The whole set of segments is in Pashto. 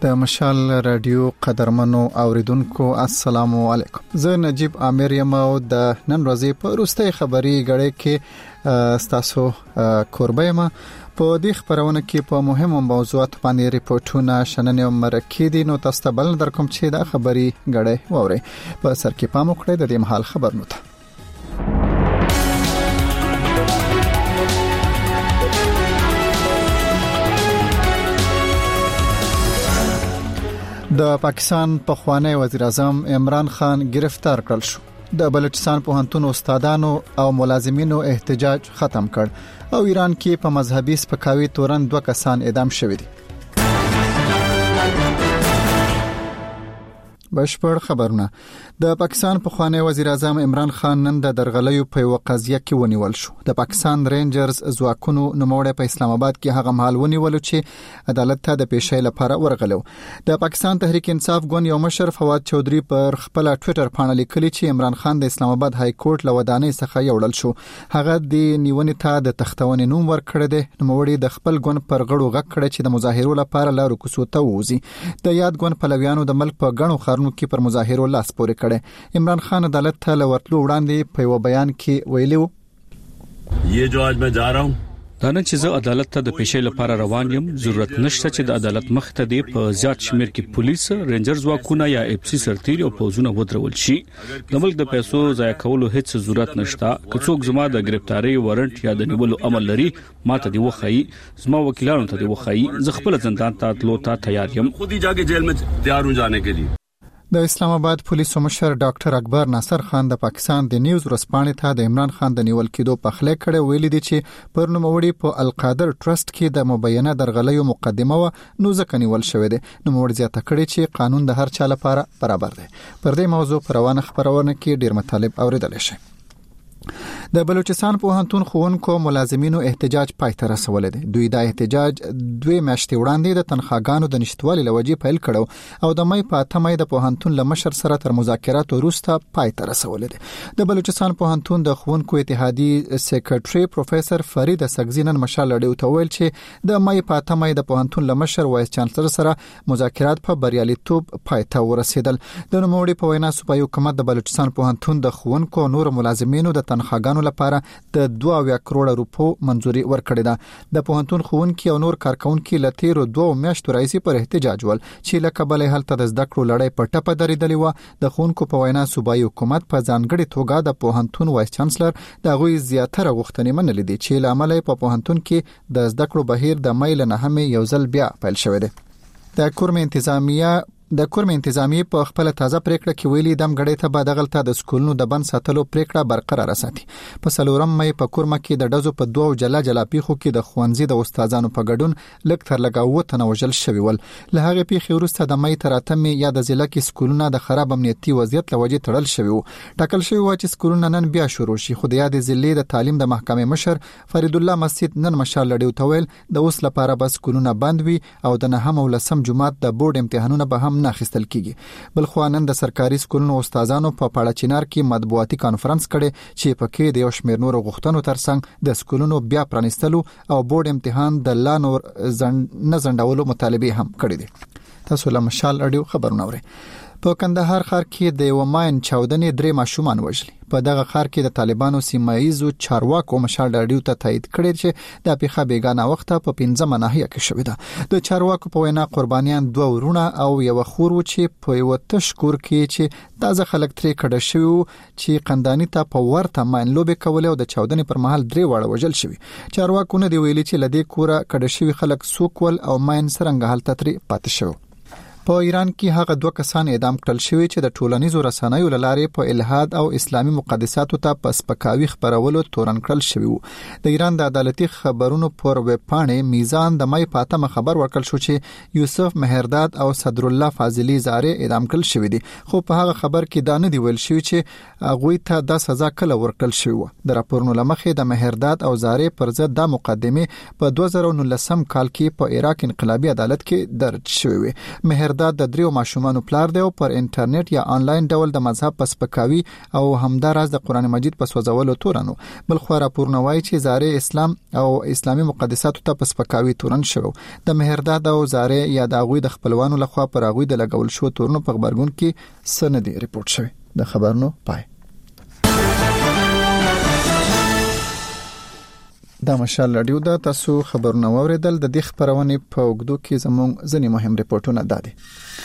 د مشال رادیو قدرمنو اوریدونکو السلام علیکم. زه نجیب عامر یم او د نن ورځې په وروستۍ خبري غړې کې تاسو کوربه یم. په دې خبرونه کې په مهمو موضوعاتو باندې ریپورتونه شننې او مرکې دي، نو تاسو ته بل درکوم چې د خبري غړې ووري. په سر کې پام وکړئ د دې مهال خبرونه ته. د پاکستان پخوانی وزیر اعظم عمران خان گرفتار کړل شو. د بلوچستان پوهنتون استادانو او ملازمینو احتجاج ختم کړ او ایران کې په مذهبي سپکاوي تورن 2 کسان اعدام شوي دي. بشپړ خبرونه. د پاکستان پخوانی وزیر اعظم عمران خان نن د درغلیو په یو قضیه کې ونیول شو. د پاکستان رینجرز ځواکونو نوموړی په اسلام آباد کې هغه مهال ونیول چې عدالت ته د پیښې لپاره ورغلو. د پاکستان تحریک انصاف ګوند یو مشر فواد چودري پر خپل ټوئیټر باندې لیکلي چې عمران خان د اسلام آباد های کورټ له ودانۍ څخه یوړل شو. هغه د نیونې ته د تختونې نوم ورکړی دی. نوموړی د خپل ګوند پر غړو غږ کړی چې د مظاهرو لپاره لارو کوڅو ته ووځي. د یاد ګوند پلویانو د ملک په غنو کې پر مظاهرو لاس پورې کړي. عمران خان عدالت ته لورتلو وړاندې په یو بیان کې ویلي وو: یہ جو آج میں جا رہا ہوں دا نه چې زه عدالت ته د پیښې لپاره روان یم. ضرورت نشته چې د عدالت مخ ته دی په زیات شمیر کې پولیس، رینجر ځواکونه یا اف سي سرتیري او پوزونه ودرول شي. د ملک د پیسو ضایع کولو هیڅ ضرورت نشته. که څوک زما د گرفتاری وارنټ یا د نیولو عمل لري، ماته دی وخی، زما وکیلانو ته دی وخی. زه خپل زندان ته تلو ته تیار یم. خود ہی جا کے جیل میں تیار ہوں جانے کے لیے. د اسلام آباد پولیسو مشر ډاکټر اکبر ناصر خان د پاکستان د نیوز ورسپانې ته د عمران خان د نیول کېدو په خله کړه ویلي دي چې پر نوموړي په القادر ټرست کې د مبینه درغلیو مقدمه و نو ځکه نیول شوې ده. نوموړي زیاته کړي چې قانون د هر چا لپاره برابر دی. پر دې موضوع پر روانه خبرونه کې ډیر مطالب اوریدل شي. د بلوچستان پوهنتون ښوونکو ملازمینو احتجاج پای ته رسولې دي. دوی د احتجاج 2 میاشتې وړاندې د تنخواګانو د نشټوالي لوجې پیل کړو او د مې په 8 مې د پوهنتون له مشر سره تر مذاکرات وروسته پای ته رسولې دي. د بلوچستان پوهنتون د ښوونکو اتحادیې سیکریټري پروفیسور فرید سګزینن مشال لړیو ته ویل چې د مې په 8 مې د پوهنتون له مشر وایس چانسلر سره مذاکرات په بریالیتوب پای ته ورسېدل. د نوموړي په وینا صوبایي حکومت د بلوچستان پوهنتون د ښوونکو او نور ملازمینو د تنخواګانو لپاره د 2 کروڑ روپو منزوري ورکړې ده. د پوهنتون ښوونکي او نور کارکونکي له تیرو 2 میاشتو راځي پر احتجاج ول چې لکه بلې هلته د زده کړو لړۍ په ټپه درېدلې و. د ښوونکو په وینا صوبایي حکومت په ځانګړي توګه د پوهنتون وایس چانسلر د غوي زیاتره غوښتنې منلې دي چې لامل په پوهنتون کې د زده کړو بهیر د مې له نهمه یو ځل بیا پیل شوی دی. د کورم انتظامی په خپل تازه پریکړه کې ویلي دم غړې ته به دغلطه د سکولونو د بند ساتلو پریکړه برقرار ساتي. په سلورم مې په کورم کې د ډزو په 2 جلا پیښو کې د خوانزي د استادانو په ګډون لک تر لګاوه تنوجل شوی ول. له هغه پیښې وروسته د مې تر اتمې یا د ضلع کې سکولونه د خراب امنیتي وضعیت لوجې تړل شوی وو. ټاکل شوی و چې سکولونه نن بیا شروع شي. خو د یاد ضلع د تعلیم د محکمې مشر فرید الله مسجد نن مشال لړیو ته ویل د اوس لپاره بس سکولونه بند وي او د 9 او 10 جمعات د بورډ امتحانونه به هم نه اخیستل کیږي. بل خو نن د سرکاري سکولونو استادانو په پاړچینار کې مطبوعاتي کانفرنس کړي چې پکې د یو شمېر نورو غوښتنو ترڅنګ د سکولونو بیا پرانیستلو او بورډ امتحان د لا نور نه ځنډولو مطالبه هم کړې دي. تاسو له مشال اډیو خبرونه اورئ. په کندهار ښار کې د یو ماین چاودنې 3 ماشومان وژلي. په دغه ښار کې د طالبانو سیمایزو چارواکو مشال اډیو ته تایید کړی چې د پیښه بیګانه وخت په 15 ناحیه کې شوې ده. د چارواکو په وینا قربانیان 2 ورونه او یو خور و چې په یو تشکور کې چې تازه خلک ترې کډه شوی چې قندانی ته په ورته ماین لوبې کولې او د چاودنې پر مهال 3 واړه وژل شوی. چارواکو نه دی ویلي چې لدې کوره کډه شوی خلک سوکول او ماین سرنګ حالت ترې پاتې شو. په ایران کې هغه 2 کسان اعدام کړل شوی چې د ټولنیزو رسنیو لارې په الحاد او اسلامي مقدساتو ته په سپکاوي خبرولو تورن کړل شوی وو. د ایران د عدالتي خبرونو پر ویب پاڼې میزان د مې پاتمه خبر ورکړل شو چې یوسف مهرداد او صدر الله فاضلی زاره اعدام کړل شوی دي. خو په هغه خبر کې دا نه دی ویل شوی چې هغه ته د سزا کله ورکړل شوی وو. د راپورونو لمخې د مهرداد او زاره پر ضد د مقدمه په 2019 کال کې په عراق انقلابی عدالت کې درج شوی وي. مهرداد د 3 ماشومانو پلار دی او پر انټرنیټ یا آنلاین ډول د مذهب پسپکاوي او همداراز د قران مجید په سوځولو تورنو بل خو راپورنه وایي چې زاره اسلام او اسلامي مقدساتو ته پسپکاوي تورن شو د مهرداد او زاره یا د غوي د خپلوانو لخوا پر غوي د لګول شو تورنو په خبرګون کې سندي ریپورت شوی د خبرونو پای دا مشال رادیو دا تاسو خبرونه اوریدل د دې خبرونه په وګدو کې زموږ ځنی مهم ریپورتونه دادي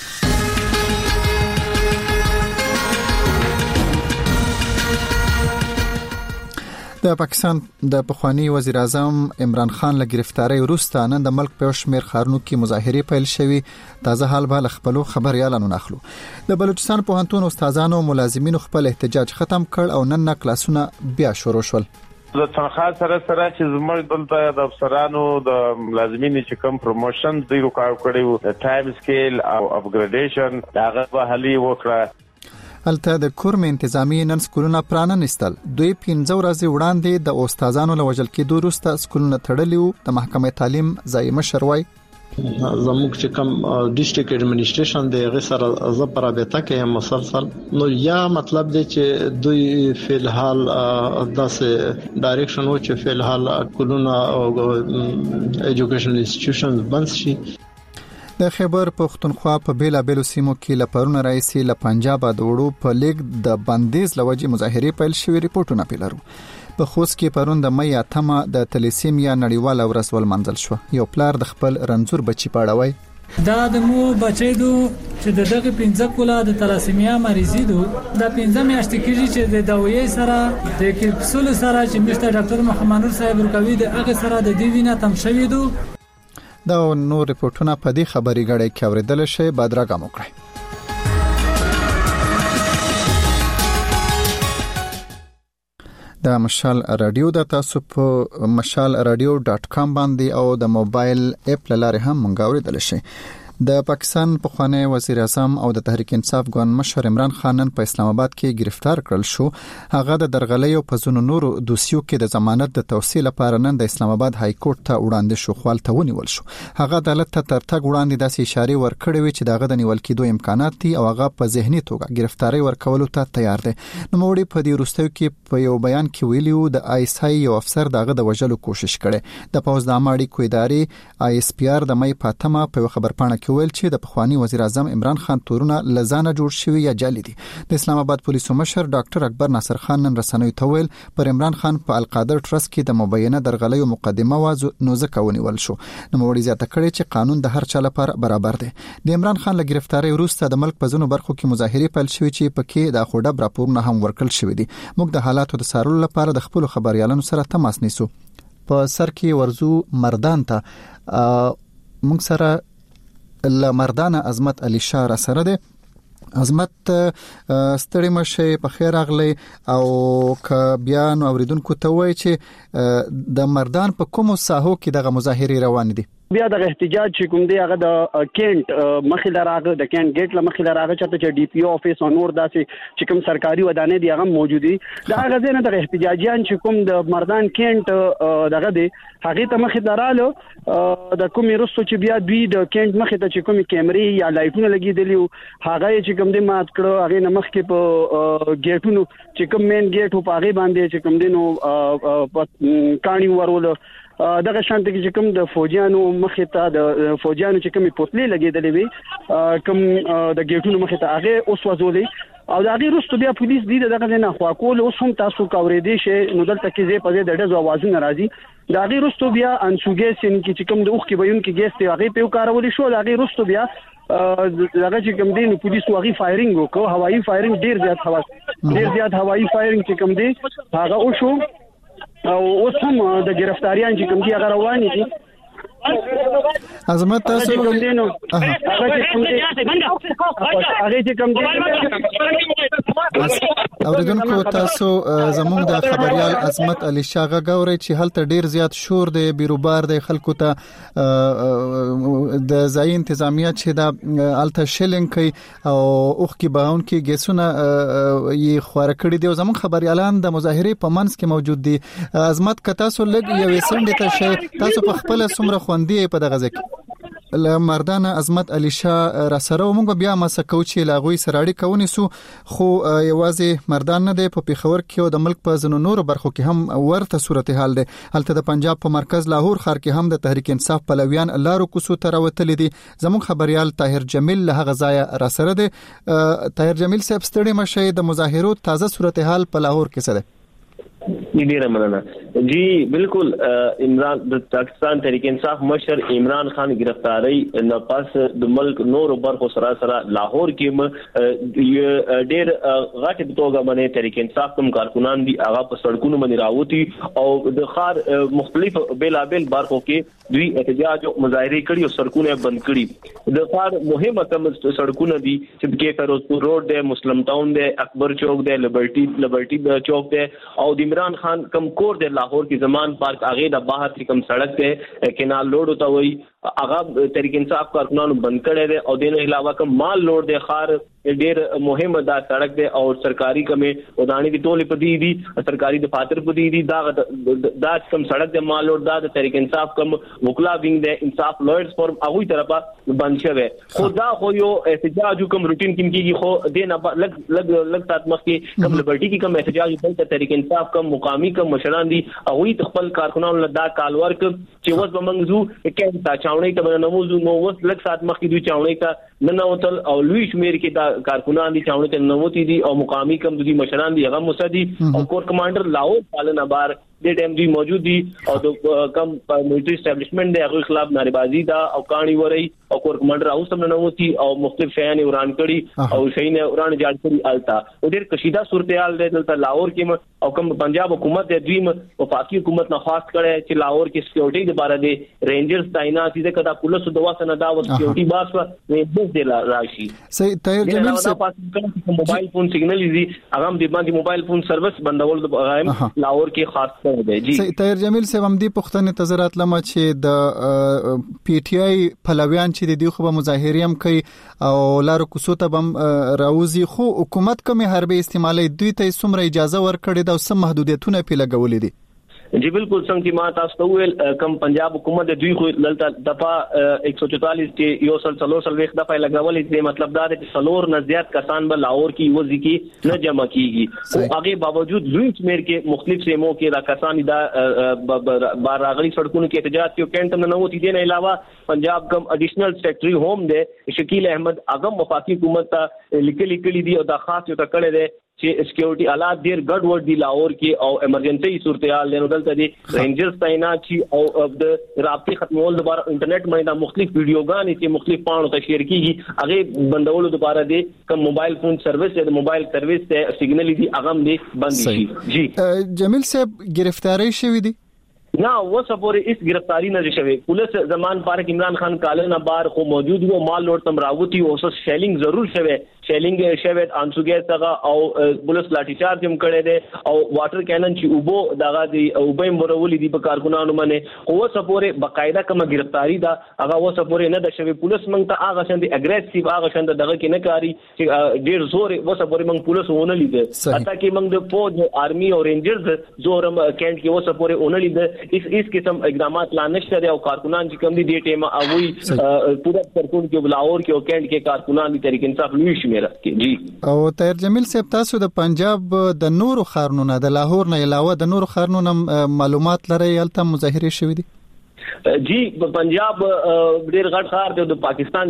د پاکستان د پخوانی وزیر اعظم عمران خان له گرفتاری وروسته نن د ملک په شمیر خارونو کې مظاهره پیل شوې تازه حال به خپل خبريالانو ناخلو د بلوچستان پوهنتون استادانو ملازمینو خپل احتجاج ختم کړ او نن کلاسونه بیا شروع شول د تنخواه سره چې زموږ دلته د افسرانو د ملازمینو چې کوم پروموشن دی ریکارډ کړی د ټایم سکیل او اپګریډیشن داغه په حالي وکړه هلته د کورم انتظامی نن سکولونه پراننستل دوی 15 ورځې وړاندې د استادانو لوجل کېدو وروسته سکولونه تړلیو د محکمې تعلیم ځای مشروي زموږ چې کوم ډیسټریکټ ایڈمنسټریشن دی غیر سره زبر رابطه کې مسلسل نو یا مطلب دی چې دوی فلحال داسې ډایریکشن و چې فلحال کولونه او ایجوکیشنل انسټیټیوشنز بند شي د خیبر پختونخوا په بیلا بیلو سیمو کې لپارونه رئیسي له پنجاب د وړو په لیګ د بندیز لوجې مظاهره پیل شوې ریپورتونه پیلرو په خوست کې پرون د مې اتمه د تلیسیمیا نړیواله ورځ ولمنځل شو یو پلار د خپل رنځور بچی پاړوي دا د مو بچی دو چې دغه 15 کولا د تلاسیمیا مریضی دو دا 15 میاشتې کېږي چې د دوايي سره د کپسول سره چې مستر ډاکټر محمد نور صاحب ورکوي د هغه سره د دې وینه تم شوی دو دا نو ریپورتونه په دې خبري غړې کې اوریدل شي بدراګه موکړي د مشال رادیو د تاسو په mashalradio.com باندې او د موبایل اپ لاره هم مونږ اوریدل شي د پاکستان پخوانی وزیر اعظم او د تحریک انصاف ګوند مشر عمران خان په اسلام آباد کې گرفتار کړل شو هغه د درغلۍ او پزونو نورو دوسیو کې د ضمانت د توصیل لپاره نن د اسلام آباد های کورټ ته وړاندې شو خپل ته ونیول شو هغه عدالت ته ترتګ وړاندې د اشاره ورکړې وي چې دغه د نیول کېدو امکانات دي او هغه په ذهني توګه گرفتاری ورکولو ته تیار دي نو موړي په دې وروستیو کې په یو بیان کې ویلیو د آی اس آی یو افسر دغه د وژلو کوشش کړي د پوز د اماړي کویداري آی اس پی آر د مې پاتمه په خبرپاڼه ویل چې د پخوانی وزیر اعظم عمران خان تورونه لزانه جوړ شوی یا جعلي دي د اسلام آباد پولیسو مشر ډاکټر اکبر ناصر خان نن رسنوي ته ویل پر عمران خان په القادر ټرست کې د مبینه درغلۍ او مقدمه وازو نوزکه ونیول شو نو وړي زیاته کړي چې قانون د هر چا لپاره برابر دی د عمران خان له گرفتاری وروسته د ملک په ځینو برخو کې مظاهره پیل شوې چې پکې د خوډب راپورونه هم ورکړل شوې دي موږ د حالاتو د سارلو لپاره د خپل خبريالانو سره تماس نیسو په سر کې ورزو مردان ته موږ سره لمردان عظمت علي شاه سره ده عظمت ستړي مشه په خیر اغلی او ک بیان اوریدونکو ته وای چې د مردان په کومو ساحو کې دغه مظاهره روان دي بیا د احتجاج چې کوم دی هغه د کینټ مخې لراغه د کینټ ګیټ لمخې لراغه چې ډي پی او افیس او نور داسې چې کوم سرکاري ودانې دي هغه موجود دي دا هغه ځنه د احتجاجیان چې کوم د مردان کینټ دغه دی هغه ته مخې لراله د کومې رسو چې بیا دوی د کینټ مخې ته چې کومې کیمرې یا لایټونه لګیدلی هغه چې کوم دی مات کړو هغه نمخ کې په ګیټونو چې کوم مین ګیټ په هغه باندې چې کوم دی نو کانی ورول دغه شانت کې چې کوم د فوجیانو مخې ته د فوجیانو چې کومې پوتلې لګېدلې وي کوم د ګیټونو مخې ته هغه اوس وځولې او دا غیر رستو بیا پولیس دي دغه نه خوا کول اوس هم تاسو کاورې دي چې نو دلته کې زی په دې ډېر اوازونه راځي دا غیر رستو بیا انسوګې سین کې چې کوم د اوخ کې وایون کې ګیس ته هغه په کارولې شو دا غیر رستو بیا دغه چې کوم دین پولیس واغي فایرینګ وکړو هوایي فایرینګ ډېر زیات هوایي فایرینګ چې کوم دی هغه او شو او اوس هم د گرفتاریان چې کوم دي هغه روان دي عظمت تاسو اوریدونکو تاسو زموږ د خبريال عظمت علي شاه غاوري چې هلته ډیر زیات شور دی بیروبار دی خلکو ته د ځای انتظامیه چې د الته شلنګ کوي او اوخ کې باون کې ګیسونه یې خواره کړی دی زموږ خبريالان د مظاهره په منځ کې موجود دي عظمت ک تاسو لګ یو سند ته شي تاسو په خپل سمره خوندې په دغه ځکه مردان عظمت علي شاه را سره موږ بیا مسکو چې لاغوي سراړي کوونی سو خو یوازې مردان نه دی په پیښور کې او د ملک په ځینو نورو برخو کې هم ورته صورتحال دی. هلته د پنجاب په مرکز لاهور ښار کې هم د تحریک انصاف پلویان لارو کوڅو ته راوتلي دي. زموږ خبريال طاهر جمیل له هغه ځای را سره دی. طاهر جمیل صاحب ستړي مشه د مظاهرو تازه صورتحال په لاهور کې څه دی؟ ډیره مننه. جی بالکل عمران د پاکستان تحریک انصاف مشر عمران خان گرفتاری نه پس د ملک نور برخو سره لاهور کې ډیر غټ توګه باندې تحریک انصاف کوم کارکونان دي هغه په سړکونو باندې راوتی او د خار مختلف بیلابل برخو کې دوی احتجاج او مظاهره کړي او سړکونه بند کړي. د خار مهمه کوم سړکونه دي چې کې فیروزپور روډ دی، مسلم ټاون دی، اکبر چوک دی، لبرټي چوک دی او د عمران خان کم کور دی لاهور کې زمان پارک هغه د بهر کې کم سړک دی کینال لوډ ہوتا وي هغه تحریک انصاف کارکونانو بند کړي دي او دینه علاوه کم مال لوډ دی خار ډیر مهمه دا سړک دی او سرکاري کمې ودانی دي ټول په دي سرکاري دفاتر په دي دا کم سړک دی مال لوډ دا تحریک انصاف کم وکلا وینګ دی انصاف لویرز فورم هغه طرفه بند شوی. خدا خو یو احتجاج کوم روټین کیږي خو دینه لګ سات مخ کې کم لبرټي کې کم احتجاج د تحریک انصاف کم مقامی کم مشران دي هغه خپل کارکونانو له دا کال ورک چې وس بمنځو کې تا چاونې ته نموزو نو وس لګ سات مخ کې دوی چاونې ته ننوتل او لوی شمیر کې دا کارکونان دي چاونې ته ننوتی دي او مقامی کم دوی مشران دي هغه مسدي او کور کمانډر لاهور پالن ابار د ټیم دی موجود دي او د کم ملټری اسټابلیشمنت دی هغه خلاف ناربازي دا او کہانی وري او کور کمانډر اوس هم ننوتی او مختلف شیان وران کړي او شین وران جاړ کړي التا او ډیر کشیده صورتحال دی دلته لاهور کې او کم پنجاب حکومت د دوی وفاقي حکومت نه خواست کړي چې لاهور کې سکیورټي د باره دي رینجرز تعینات دي کدا پولیس د واسه نه دا سکیورټي باس رینجرز دی راشي. صحیح. طاهر جمیل صاحب موبایل فون سیګنل دي هغه د باندې موبایل فون سروس بندول د لاهور کې خاص طاهر جمیل صاحب هم دی پښتنې تزرات لمه چې د پی ټ آی پلویان چې د خو به مظاهره هم کوي او لارو کوڅو ته بم راوزي خو حکومت کومه حربي استعمالي دوی ته څومره اجازه ورکړي دا سم محدودیتونه په لګولې دي؟ जी बिल्कुल څنګه ما تاسو ته ویل کم پنجاب حکومت د دوی خو دلته دفعه 144 کې یو سل وخت دفعه لګولې دي مطلب دا دی چې سلور نه زیات کسان به لاهور کې وځي کې نه جمع کیږي او هغه باوجود لوی شمیر کې مختلف سیمو کې دا کسان دا بار راغلي سړکونو کې احتجاج کوي کینټ نه نوتی دي نه علاوه پنجاب کم اډیشنل سیکریټری ہوم دی شکیل احمد اعظم وفاقي حکومت ته لیکلي دي او دا خاص یو تکړه دی چې سکیورټي حالات ډیر ګډ وډ دي لاهور کې او ایمرجنسي صورتحال له دلته دي رینجرز تعینات شي او د رابطې ختمول لپاره انټرنیټ باندې مختلف ویډیوګانې چې مختلف پاڼو ته شیر کیږي هغه بندولو لپاره دي کوم موبایل فون سروس د موبایل سروس ته سیګنل دي هغه دي بند شي. جی جمیل صاحب گرفتاری شوی دي؟ ना वो सपोरे इस गिरफ्तारी न शवे पुलिस जमान पार्क इमरान खान काले ना बार को मौजूद वो माल लोड तमरावती ओस शेलिंग जरूर शवे शेलिंग शवे आंसुगे सगा और पुलिस लाठीचार्ज हम करे दे और वाटर कैनन ची उबो दागा दी उबे बरोवली दी कारकुनान माने वो सपोरे बाकायदा कम गिरफ्तारी दा अगा वो सपोरे न द शवे पुलिस मंगता आगा शंद एग्रेसिव आगा शंद दगा के न कारी डेढ़ जोर वो सपोरे मंग पुलिस ओन लीदे अता की मंग फौज आर्मी और रेंजर्स जोर कैंट के वो सपोरे ओन लीदे इस किस्म इकदामात लाने शरे और कारकुनान जी कम दी डेट में वही पूरा सरकुन के लाहौर के कैंट के कारकुनान दी तरीके इंसाफ लुइश मेरा के जी او طاهر جمیل صاحب تاسو د پنجاب د نورو خارنونو د لاهور نه علاوه د نورو خارنونو معلومات لري الته مظاهره شوې دي؟ जी पंजाब ډیر غټ خار دی د پاکستان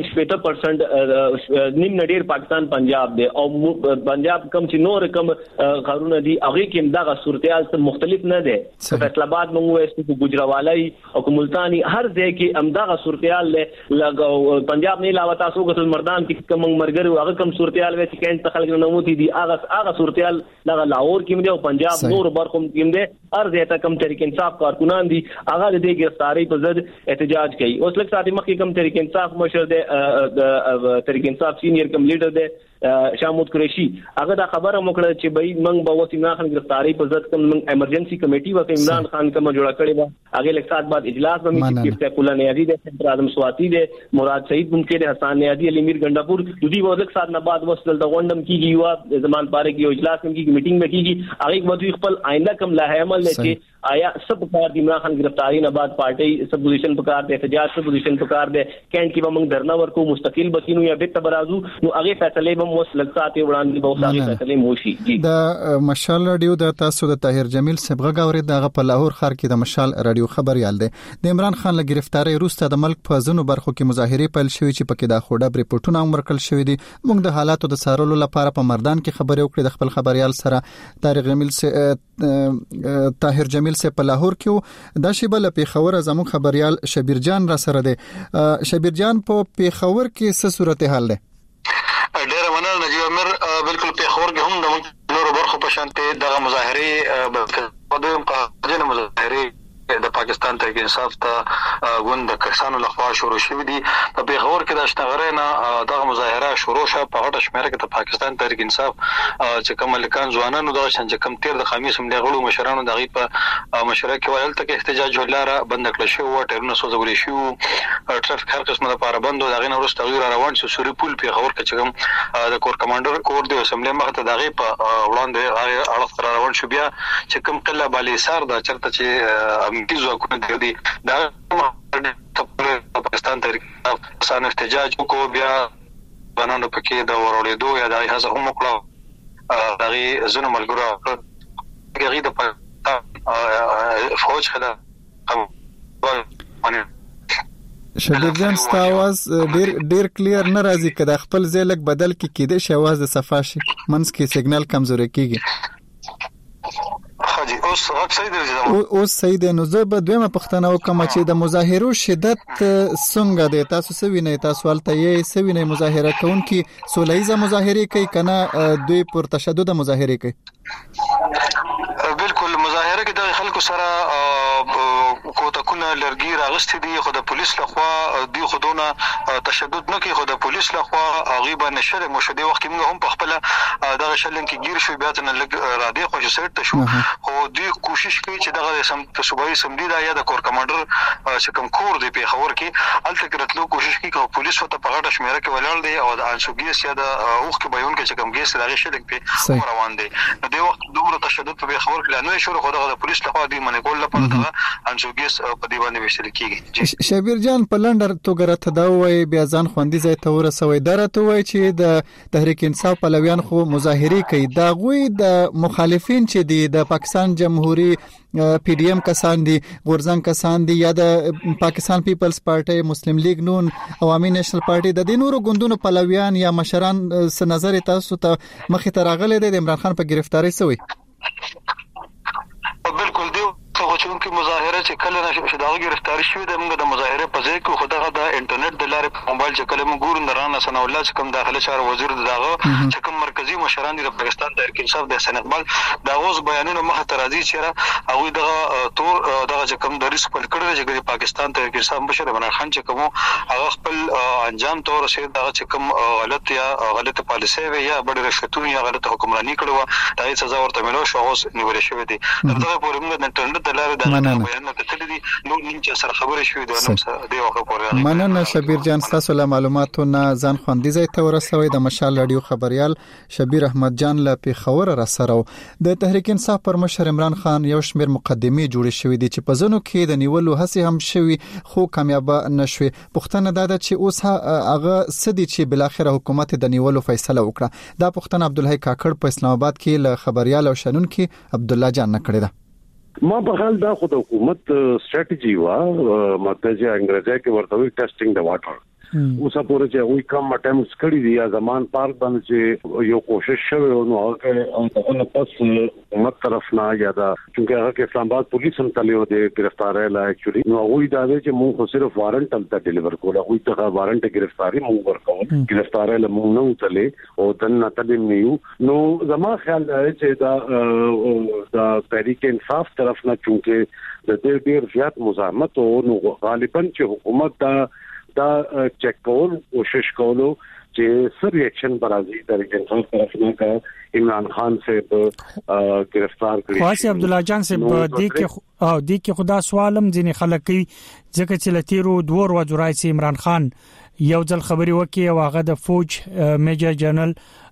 70% نیم نډیر پاکستان پنجاب دی او پنجاب کم چې نور کم خارونه دي هغه کې دغه صورتحال څخه مختلف نه دی فیصل آباد مونږ وایو ګجراوالای او ملتانی هر ځای کې امداغه صورتحال لګاو پنجاب نه علاوه تاسو غسل مردان کې کم مرګر هغه کم صورتحال وې چې کینټ خلک نه موتی دي هغه صورتحال دغه لاهور کې دی او پنجاب نور برخو کې دی هر ځای ته کم طریق انصاف کارکونان دي هغه د گرفتاری په ضد احتجاج کوي اوس لکه ساتي مخکې کم طریق انصاف مشر دی طریق انصاف سینیئر کم لیډر دی شامود قریشی هغه دا خبره موکړه چې بای منګ به وسیم نه خان گرفتاری په ضد کوم ایمرجنسي کمیټي و عمران خان کوم جوړه کړی و هغه لک سات بعد اجلاس به میږي چې فیصله نیازی د سنټر اعظم سواتی دی مراد سعید ممکن دی حسن نیازی علی میر ګنداپور دوی و لک سات نه بعد وصل د غونډم کیږي یو زمان پاره کې اجلاس کیږي میټینګ به کیږي هغه به خپل آینده کوم لایحه عمل لچې آیا سب کار دی عمران خان گرفتاری نه بعد پارټي سب پوزیشن پکار دے احتجاج سب پوزیشن پکار دے کینټ کې موږ درنا ورکو مستقل بکینو یا به تبرازو نو هغه فیصله به مو لګساته وړاندې به هغه فیصله موشي د مشال رادیو د تاسو د طاهر جمیل سبغه غوري دغه په لاهور ښار کې د مشال رادیو خبريال دی د عمران خان له گرفتاری وروسته د ملک په ځینو برخو کې مظاهره پیل شوې چې پکې د خوډه ریپورتونه ورکړل شوې دي موږ د حالاتو د سارلو لپاره په مردان کې خبرې وکړې د خپل خبريال سره طاهر جمیل سے په لاهور کې د شیبل پیښور زموږ خبريال شبیر جان را سره دی شبیر جان په پیښور کې څه صورتحال ده ډېر مننه نجیب امیر بالکل پیښور کې هم د نورو برخو په شانته د مظاهره په دویم قاعده مظاهره د پاکستان تحریک انصاف ته غوند کسانو لخوا شروع شوې دي په پیښور کې د اشتغرې نه د مظاهره شروع شوه په غټه شمیره کې د پاکستان تحریک انصاف چې کوم ملکان ځوانانو د شنج کم تیر د خمیس هم د غړو مشرانو دغه په مشره کې ویل ته احتجاج ولاره بند کړل شو او ټرنه سوزولې شو ټرافیک هر قسمه لپاره بند او دغه نور تغییر روان شو سوري پول پیښور کې چې کوم د کور کمانډر کور دی اسمبلی مخته دغه په وړاندې اړه روان شو بیا چې کوم قله بالیسار د چرته چې کی ځواکونه دي دا پاکستان تحریک انصاف احتجاج کو بیا بنانو پکې د ورولېدو یا د هڅه هم وکړه دغه زنه ملګرو هغه د فوج خلا شبیر جان ستاواز ډیر کلیر نه راځي کله خپل ځلک بدل کې کېده شواز د صفاشي منس کې سیګنال کمزوري کیږي اوس صحیح دی نو زه به دویمه پښتنه وکم چې د مظاهرو شدت څنګه دی تاسو سوینه تاسو ولته یې سوینه مظاهره کوونکي سولهیزه مظاهره کوي کنه دوی پر تشدد مظاهره کوي بالکل مظاهره کې د خلکو سره کوتکونه لرګي راغستې دي خو د پولیس لخوا دی خودونه تشدد نه کوي خو د پولیس لخوا غیبه نشر مشدي وخت موږ هم په خپل دغه شلن کې گیر شو بیا ته لګ را دي خو چې سټ شو خو دی کوشش کوي چې دغه سم صوبایي سمدي دا یا د کور کمانډر چې کوم کور دی په خبر کې الته کرتلو کوشش کوي چې پولیس وته په غاټه شمیره کې ولاړ دی او د انسوګیس یا د اوخ کې بیان کې چې کوم ګیس دغه شلک په روان دی نو د وخت دومره تشدد په خبر کې نه شروع خو د پولیس لخوا دی منګول لپاره دغه انسوګیس په دی باندې وشل کیږي شبیر جان په لندر توګه راته دا وای بیا ځان خوندې ځای ته ورسوي درته وای چې د تحریک انصاف پلویان خو مظاهره کوي دا غوي د مخالفین چې دی د پاکستان جمهوریت پی ډی ایم کسان دي غورزنګ کسان دي یا د پاکستان پیپلز پارټي مسلم لیگ نون عوامي نېشنل پارټي د دینورو ګوندونو پلویان یا مشران س نظر تاسو ته مخې ته راغلي د عمران خان په گرفتاری سوی بالکل دی خو چې مظاهره چې کله نشه دغه گرفتاری شوی د موږ د مظاهره په ځای کې خدغه د انټرنیټ د لارې په موبایل چې کله موږ ګورو نرانه سنا الله چې کوم داخله چار وزیر دغه چې کوم مرکزی مشران د پاکستان تحریک انصاف د حسن اقبال دا غوز بیانونه مخ ته راځي چې هغه دغه تور دغه چې کوم د ریسک په کړه چې د پاکستان تحریک انصاف مشر عمران خان چې کوم هغه خپل انجام تور سره دغه چې کوم غلط یا غلط پالیسي وي یا بډې رشوتونه یا غلط حکمرانی کړو دا سزا ورته ملو شو اوس نیول شوی دی دغه پورې موږ د انټرنیټ د لارې د بیان ته تللی دي نو نیم سره خبرې شوې ده نو دی وخت پورې مننه شبیر جان تاسو له معلوماتونو ځان خوندې ځای ته ورسوي د مشال رادیو خبريال شبیر احمد جان له پیښور را سره د تحریک انصاف پر مشر عمران خان یو شمیر مقدمي جوړ شوې دي چې په ځنو کې د نیولو هڅه هم شوي خو کامیاب نشوي پښتنه دا چې اوس هغه سدي چې بل اخر حکومت د نیولو فیصله وکړه دا پښتنه عبدالحی کاکړ په اسلام آباد کې له خبريال او شنن کې عبد الله جان نکړه ما په حال دا خو د حکومت سټریټجی وا مرکزی انګریزي کې ورته ټیسټینګ د واټر اوس پورې چې وی کوم اټمپټس کړی دی یا زمان پارک باندې چې یو کوشش شوه نو هغه نه پس حکومت طرف نه یا دا چې هغه اسلام آباد پولیس هم تلو دی گرفتاری لا اکچولی نو هغه دا دی چې موږ صرف وارنټ تل ډیلیور کوله هغه ته وارنټ گرفتاری موږ ورکو گرفتاری له موږ نه تلې او تنه تلې نیو نو زما خیال دی چې دا تحریک انصاف طرف نه چونکه د ډېر زیات مزاحمت او نو غالبا چې حکومت دا چیک کول کوشش کولو چې سر ریاکشن برازي تحریک انصاف طرف نه کا عمران خان سے گرفتار کړی خاص عبد الله جان سے د کې خدا سوالم ځینې خلک کوي ځکه چې لتیرو دوه ورځې راځي عمران خان یو ځل خبري وکي او هغه د فوج میجر جنرال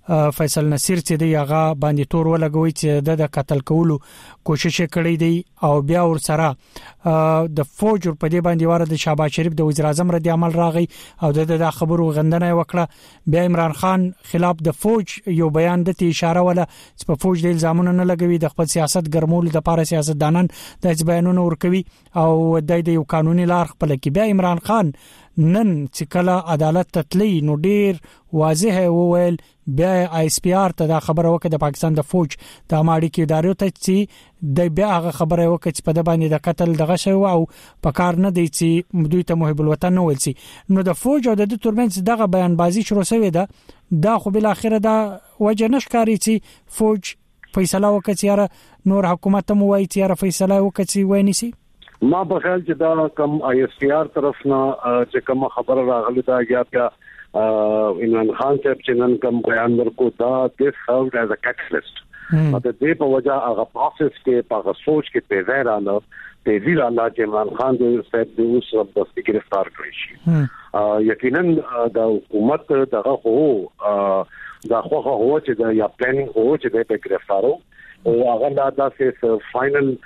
فیصل نصیر چې دی هغه باندې تور ولګوي چې د قتل کولو کوشش کړی دی او بیا ور سره د فوج په دې باندې واره د شهباز شریف د وزیر اعظم رد عمل راغی او د خبرو غندنه وکړه. بیا عمران خان خلاف د فوج یو بیان د اشاره ولا چې په فوج د الزامونو نه لګوي د خپل سیاست ګرمول د لپاره سیاستدانان د بیانونو ورکوي او د یو قانوني لار خپل کې. بیا عمران خان نن چې کله عدالت تتلی نو ډیر واضح وویل بیا آی اس پی آر ته دا خبره وکړه د پاکستان د فوج د اماړي کې ادارو ته چې د بیا هغه خبره وکړه چې په د باندې د قتل دغه شو او په کار نه دی چې دوی ته محب الوطن نه ولسي. نو د فوج او د ترمنځ دغه بیان بازی شروع شوې ده دا خو بل اخره دا وجه نشکاري چې فوج فیصله وکړي چې نور حکومت مو وایي چې فیصله وکړي چې وایي نسی. ما په خیال چې دا کم آی اس پی آر طرف نه چې کوم خبره راغلی دا یا بیا عمران خان صاحب چې نن کوم بیان ورکو دا this served as a catalyst مطلب دې په وجه هغه پروسس کې په سوچ کې پیدا رااله تیزی رااله چې عمران خان صاحب د اوس د گرفتار کړی شي. یقینا د حکومت دغه دا خو چې دا یا پلانینګ هو چې د گرفتارو او هغه دا سه فائنل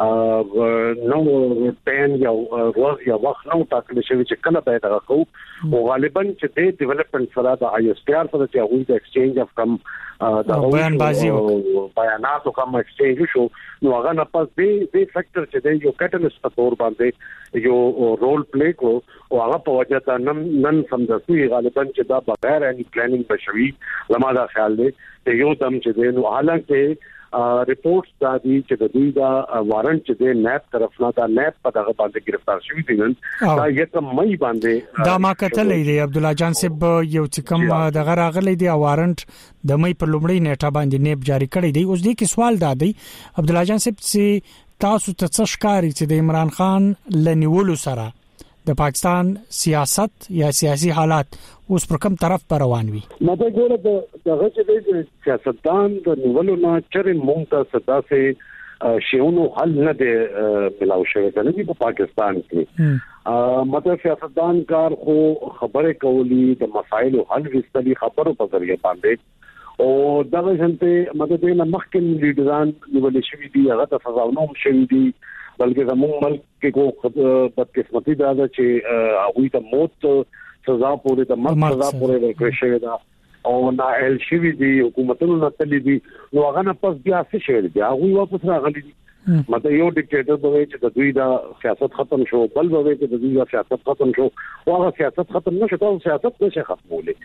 نو پین یا روز یا وخت نو تاکل شوی چې کله به دا کو او غالبا چې د ډیولپمنٹ سره د آی اس پی آر سره چې هغه د ایکسچینج اف کم دا بیان بازی بیانات او کم ایکسچینج شو نو هغه نه پس د فیکٹر چې د یو کیټلیسټ په تور باندې یو رول پلی کو او هغه په وجه ته نن سمدسي غالبا چې دا بغیر اني پلانینګ بشوي لماده خیال دی یو دم چې نو حالانکه ریپورټس دا دي چې د دوی دا وارنټ چې د نیب طرف نه دا نیب په دغه باندې گرفتار شوی دي نن دا یک مې باندې دا ما کتلې دی عبد الله جان صاحب یو چې کوم دغه راغلی دی وارنټ د مې په لومړی نیټه باندې نیب جاری کړی دی. اوس دې کې سوال دا دی عبد الله جان صاحب چې تاسو ته څه ښکاري چې د عمران خان لنیولو سره د پاکستان سیاست یا سیاسي حالات اوس پر کوم طرف پر روان وي؟ مته ګوره دغه چې د سیاستدان د نیولو نه چرې مونږ ته صدا سي شیونو حل نه دی ملاو شوی دی په پاکستان کې. مته سیاستدان کار خو خبره کولی د مسایل حل وستلی خبرو په ذریعہ باندې او دغه شنته مته د مخکې لیډران نیول شوی دی هغه ته سزاونه شوی دی بلکې زموږ ملک کې کو بدقسمتي دا ده چې هغه ته موت سزا پورې د مرګ سزا پورې ورکړل شوی دا او نا ال شوی دی حکومتونو نه تللی دي نو هغه نه پس بیا څه شوی دی هغه واپس راغلي دي. مته یو ډیکټیټر به چې د دوی دا سیاست ختم شو بل به چې د دوی دا سیاست ختم شو او هغه سیاست ختم نشو ته سیاست نشي ختمولې.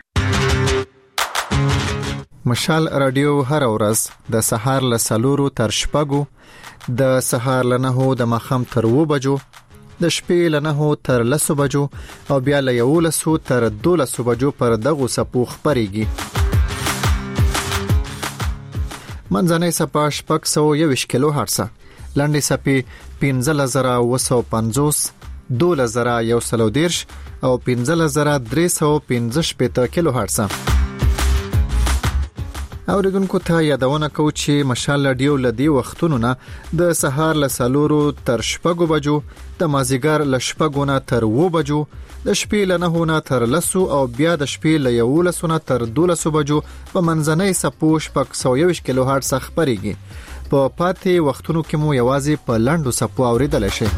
مشال رادیو هر ورځ د سهار له سالورو تر شپږو د سهار له 9 د مخام تر 2 بجو د شپې له 9 تر 10 بجو او بیا له 11 تر 12 بجو پر دغه سپو خبريږي. منځنۍ سپا شپږ 120 کیلو هرتز لنډي سپي 15950 12110 او 15315 کیلو هرتز. اوریدونکو ته یادونه کو چې مشال رادیو لدی وختونو نه د سهار له سالورو تر شپږو بجو د مازیګر له شپږو نه تر 2 بجو د شپې له 9 نه تر 10 او بیا د شپې له 11 نه تر 12 بجو په منځنۍ سپو شپږ 120 کیلو هرتز خبريږي. په پاتې وختونو کې مو یوازې په لاندو سپو اوریدل شي.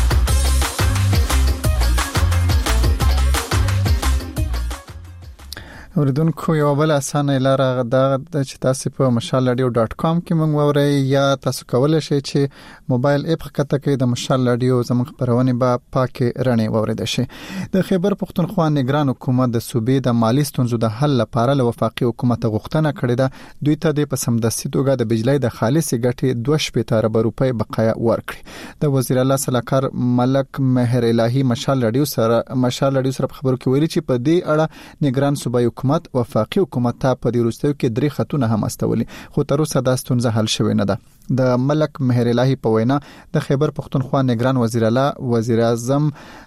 اوریدونکو یو بل اسانه لار غدا چې تاسو په mashalradio.com کې مونږ ووري یا تاسو کولای شئ چې موبایل اپ کته کې د مشال رادیو زموږ خبرونه به پاکه رڼې ووري شي. د خیبر پختونخوا نگران حکومت د صوبې د مالی ستونزو د حل لپاره له وفاقي حکومت غوښتنه کړې ده دوی ته د پسمدستي توګه د بجلی د خالص ګټې 2.8 ارب روپۍ بقایا ورکړي. د وزیر اعلی صلاحکار ملک مهر الهی مشال رادیو سره خبرو کې ویلي چې په دې اړه نگران صوبایي حکومت وفاقي حکومت ته په دې وروستیو کې 3 خطونه هم استولي خو تر اوسه دا ستونزه حل شوې نه ده. د ملک مهر الهی په وینا د خیبر پختونخوا نگران وزیر اعلی وزیر اعظم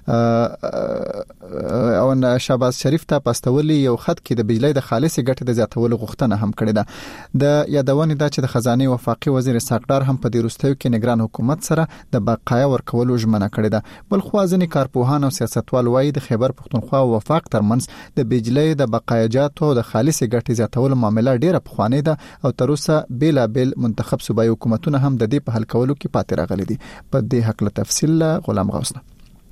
او شهباز شریف ته پاستولي یو خط کې د بجلی د خالص ګټې د زیاتولو غوښتنه هم کړې ده. د یادونې دا چې د خزانه وفاقي وزیر ساقدار هم په دې وروستیو کې نگران حکومت سره د بقایا ورکولو ژمنه کړې ده. بل خو ځینې کارپوهان او سیاستوال وایي د خیبر پختونخوا او وفاق ترمنځ د بجلی د بقایاجاتو او د خالص ګټې زیاتولو معاملې ډیره پخوانۍ ده او تر اوسه بیلابل منتخب صوبایي حکومتونه هم د دې په حل کولو کې پاتې راغلي دي. په دې حق له تفصیل غلام غوث.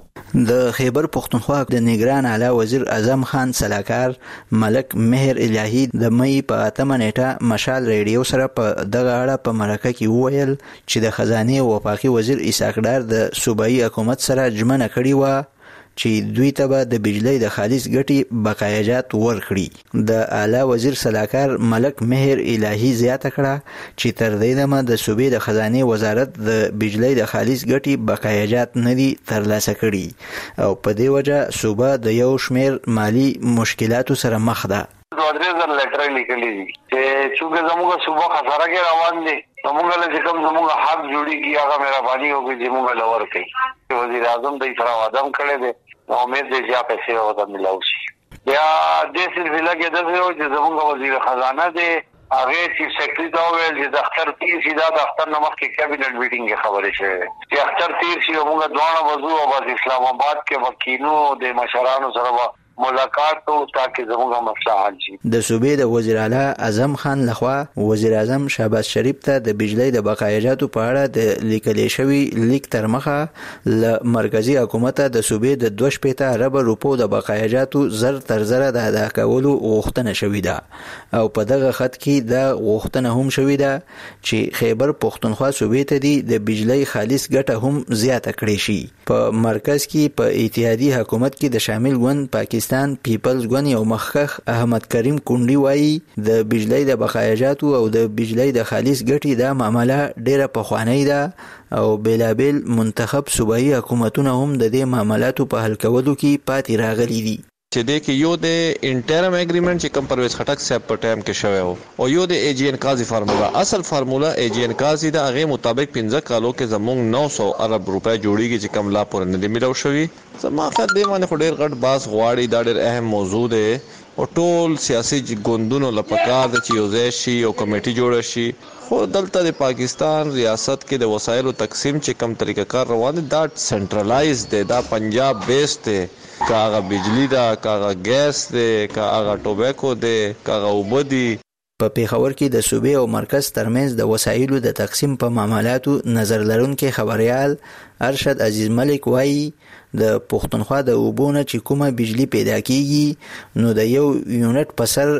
د خیبر پختونخوا د نگران اعلی وزیر اعظم خان سلاکار ملک مهر الهی د مې په 8 نیټه مشال ریډیو سره په دغه اړه په مرکه کې وویل چې د خزانه وفاقي وزیر اسحاقدار د صوبایي حکومت سره ژمنه کړې و چې دوی ته به د بجلی د خالص ګټې بقایاجات ورکړي. د اعلی وزیر سلاکار ملک مهر الهی زیاته کړه چې تر دې دمه د صوبې د خزانه وزارت د بجلی د خالص ګټې بقایاجات نه دي ترلاسه کړي او په دې وجه صوبه د یو شمیر مالی مشکلاتو سره مخ ده. دوادرزر لیټر لیکلی دي چې څنګه زموږ صوبه خساره کې روان دي زموږ له کوم زموږ حق جوړیږي هغه مهرباني وکړي چې موږ لور کوي. وزیر اعظم د سره وعده کړی دی امید دې چې پیسې وته ملاوي شي. یا د سلسله کې د چې زموږ وزیر خزانه دی هغه چې سیکریټری دا ویل چې د اختر تیر سیدا د اختر نمخ کې کابینټ میټینګ کې خبرې شوې چې اختر تیر سی موږ دوه وضو او بس اسلام آباد کې وکیلو د مشرانو سره ملاقات او تاکي زموږه مسله حل شي. د صوبې د وزیر اعلی اعظم خان لخوا وزیر اعظم شهباز شریف ته د بجلی د بقایاجاتو په اړه د لیکل شوی لیک تر مخه ل مرکزی حکومت د صوبې د 2.5 ارب روپو د بقایاجاتو زر تر زر د ادا کولو غوښتنه شوې ده او په دغه خط کې د غوښتنه هم شوې ده چې خیبر پختونخوا صوبې ته د بجلی خالص ګټه هم زیاته کړې شي. په مرکز کې په اتحادیه حکومت کې د شامل ګوند پاکستان پیپلز ګوند یو مخکخ احمد کریم کونډي وایي د بجلی د بقایاجاتو او د بجلی د خالص ګټې د معاملې ډیره پخوانۍ ده او بیلابل منتخب صوبایي حکومتونه هم د دې معاملاتو په حل کولو کې پاتې راغلي دي. چې د کې یو د انټرم اګریمنت چې کم پرویز خټک صاحب په ټایم کې شوی او یو د ای جی ان قاضي فارمولا اصل فارمولا ای جی ان قاضي د هغه مطابق 15 کالو کې زموږ 900 ارب روپے جوړیږي چې کم لا پور نه دی ملو شوی. زما خاطر دی باندې خو ډیر غټ باس غواړي دا ډیر اهم موضوع ده او ټول سیاسي ګوندونو لپاره د چې یو ځای شي او کمیټي جوړ شي. خو دلته د پاکستان ریاست کې د وسایلو تقسیم چې کم طریقه کار روان دي دا سنټرلایز دی دا پنجاب بیس دی کاغه بجلی دا کاغه ګیس دی کاغه ټوبیکو دی کاغه وبدي. په پیښور کې د صوبې او مرکز ترمنځ د وسایلو د تقسیم په معاملاتو نظر لرونکي خبريال ارشد عزیز ملک وایي د پښتونخوا د اوبونه چې کومه بجلی پیدا کیږي نو د یو یونټ په سر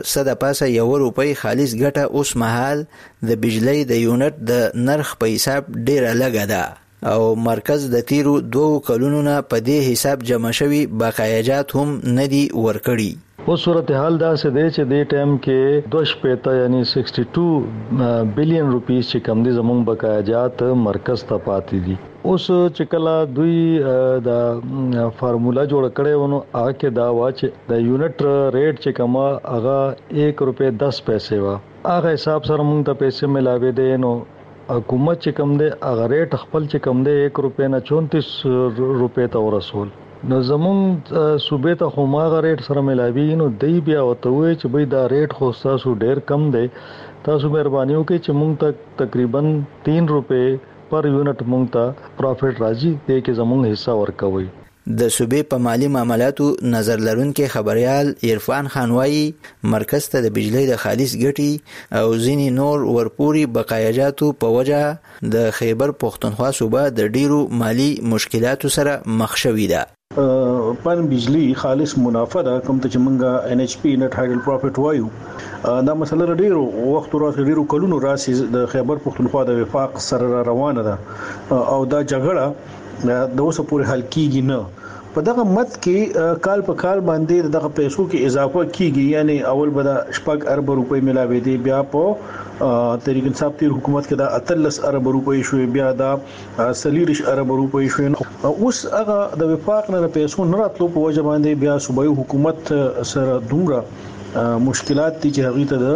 100 روپۍ خالص ګټه اوس مهال د بجلی د یونټ د نرخ په حساب ډیره لږه ده او مرکز د تیرو 2 کلونو نه په دې حساب جمع شوی بقایاجات هم ندي ورکړي. او صورتحال دا سه دی چې د ټایم کې 2.5 یعنی 62 بلین روپیز چې کم دي زموږ بقایاجات مرکز ته پاتې دي. اوس چې کله دوی د فارمولا جوړ کړي ونو هغه دا وا چې د یونټ ریټ چې کما هغه 1 روپے 10 پیسې وا هغه حساب سره موږ ته پیسې ملاوي دي نو حکومت چې کم دی هغه ریټ خپل چې کم دی 1 روپے نه 34 روپے ته ورسول نو زمون صوبې ته خو ماغه ریټ سره ملاوي نو دی بیا وته وي چې بای دا ریټ خو تاسو ډیر کم دی تاسو مهرباني وکړئ چې مونږ ته تقریبا 3 روپے پر یونټ مونږ ته پروفټ راځي دې کې زمون حصہ ورکوي. د صوبې په مالی معاملاتو نظر لرونکي خبريال عرفان خان وایي مرکز ته د بجلی د خالص ګټي او ځینی نور ورپوري بقایاجاتو په وجه د خیبر پختونخوا صوبه د ډیرو مالی مشکلاتو سره مخ شوې ده. پن بجلی خالص منافع ده کوم ته چې مونږه ان ایچ پی نت هایډل پروفټ وایو دا مسله ډیرو وخت راځي ډیرو کلونو راځي د خیبر پختونخوا د وفاق سره روانه ده او دا جګړه د اوسه پورې حل کیږي نه په دغه مت کې کال په کال باندې دغه پیسو کې اضافه کیږي یعنی اول به د 8 ارب روپۍ ملاوي دي بیا په تحریک انصاف تیر حکومت کې د 13 ارب روپۍ شوې بیا د 40 ارب روپۍ شوې اوس هغه د وفاق نه پیسو نه راتلو په وجه باندې بیا صوبایي حکومت سره دومره مشکلات دي چې هغه ته د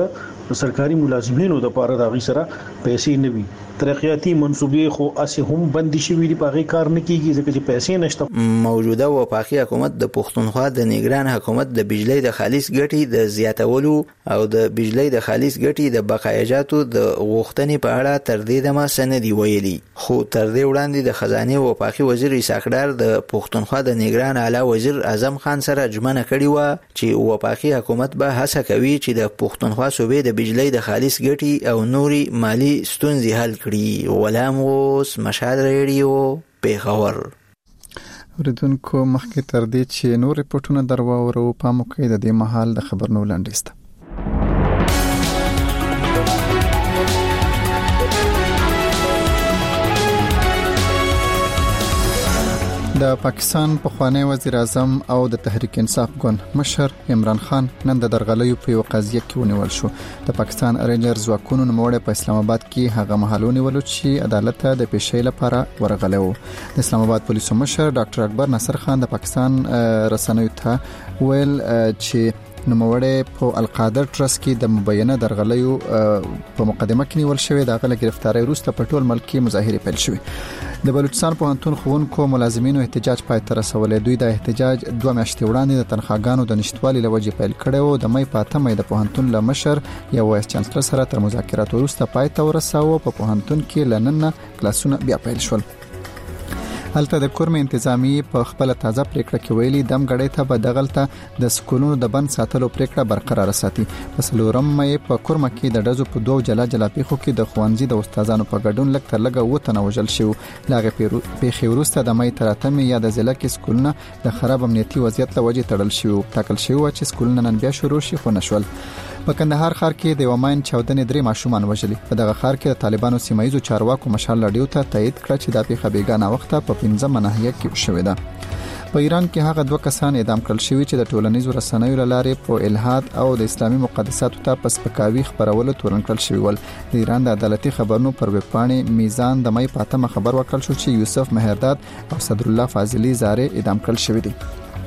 سرکاري ملازمینو د پاره د غي سره پیسې نه وي ترقیاتی منصوبې خو اسه هم بند شي ویلي پاغي کار نه کیږي ځکه چې پیسې نشته. موجوده وفاقي حکومت د پښتونخوا د نگران حکومت د بجلی د خالص ګټې د زیاتولو او د بجلی د خالص ګټې د بقایجاتو د غوښتنې په اړه تر دې دمه سندي ویلي، خو تر دې وړاندې د خزانه وفاقي وزیر اسحاقدار د پښتونخوا د نگران اعلی وزیر اعظم خان سره ژمنه کړې و چې وفاقي حکومت به هڅه کوي چې د پښتونخوا صوبې د بجلی د خالص ګټې او نوري مالی ستونزې حل کړي. غلام اوس مشهد ریډیو پیښور. ورته مخکې تر دې چې نور ریپورتونه درواورو په موقع د دې محل د خبرونو لاندې د پاکستان پخوانی وزیر اعظم او د تحریک انصاف ګوند مشر عمران خان نن د درغلیو په یو قضیه کې ونیول شو. د پاکستان رینجرز ځواکونو نوموړی په اسلام آباد کې هغه مهالونه ولو چې عدالت ته د پیشۍ لپاره ورغلو. د اسلام آباد پولیسو مشر ډاکټر اکبر ناصر خان د پاکستان رسنیو ته ویل چې نوموړی په القادر ټرست کې د مبینه درغلیو په مقدمه کې نیول شوی. د غل گرفتاری وروسته په ټول ملک کې مظاهره پیل شوې. د بلوچستان پوهنتون ښوونکو ملازمینو احتجاج پای ته رسولې. دوی د احتجاج 2 میاشتې وړاندې د تنخواګانو د نشټوالي لوجې پیل کړو. د مې په 8 د پوهنتون له مشر یا وایس چانسلر سره تر مذاکرات وروسته پای ته ورساوه. په پوهنتون کې لنن کلاسونه بیا پیل شول. هلته د کورم انتظامی په خپل تازه پریکړه کې ویلي دم غړې ته به دغلطه د سکولونو د بند ساتلو پریکړه برقرار ساتي. په سلورم مې په کورم کې د دزو په 2 جلا پیښو کې د خوانزي د استادانو په ګډون لک تر لګه وته نوجل شو. لاغه پیښې وروسته د مې تراتمې یا د ضلع کې سکولونه د خراب امنیتي وضعیت لوجې تړل شو. ټاکل شو چې سکولونه نن بیا شروع شي خو نشول. په کندهار ښار کې د وماین 14 درې ماشومان وژلي. په دغه ښار کې د طالبانو سیمایي چارواکو مشال لډیو ته تایید کړ چې د پیښه بیګانه وخت په 15 ناحیه کې شوې ده. په ایران کې هغه 2 کسان اعدام کړل شوي چې د ټولنیزو رسنیو لارې په الحاد او د اسلامي مقدساتو ته پسپکاوي خبرولو تورن کړل شوی ول. د ایران د عدالتي خبرونو پر ویب پاڼې میزان د مې پاتمه خبر ورکړل شو چې یوسف مهرداد او صدر الله فاضلی زاره اعدام کړل شوی دي.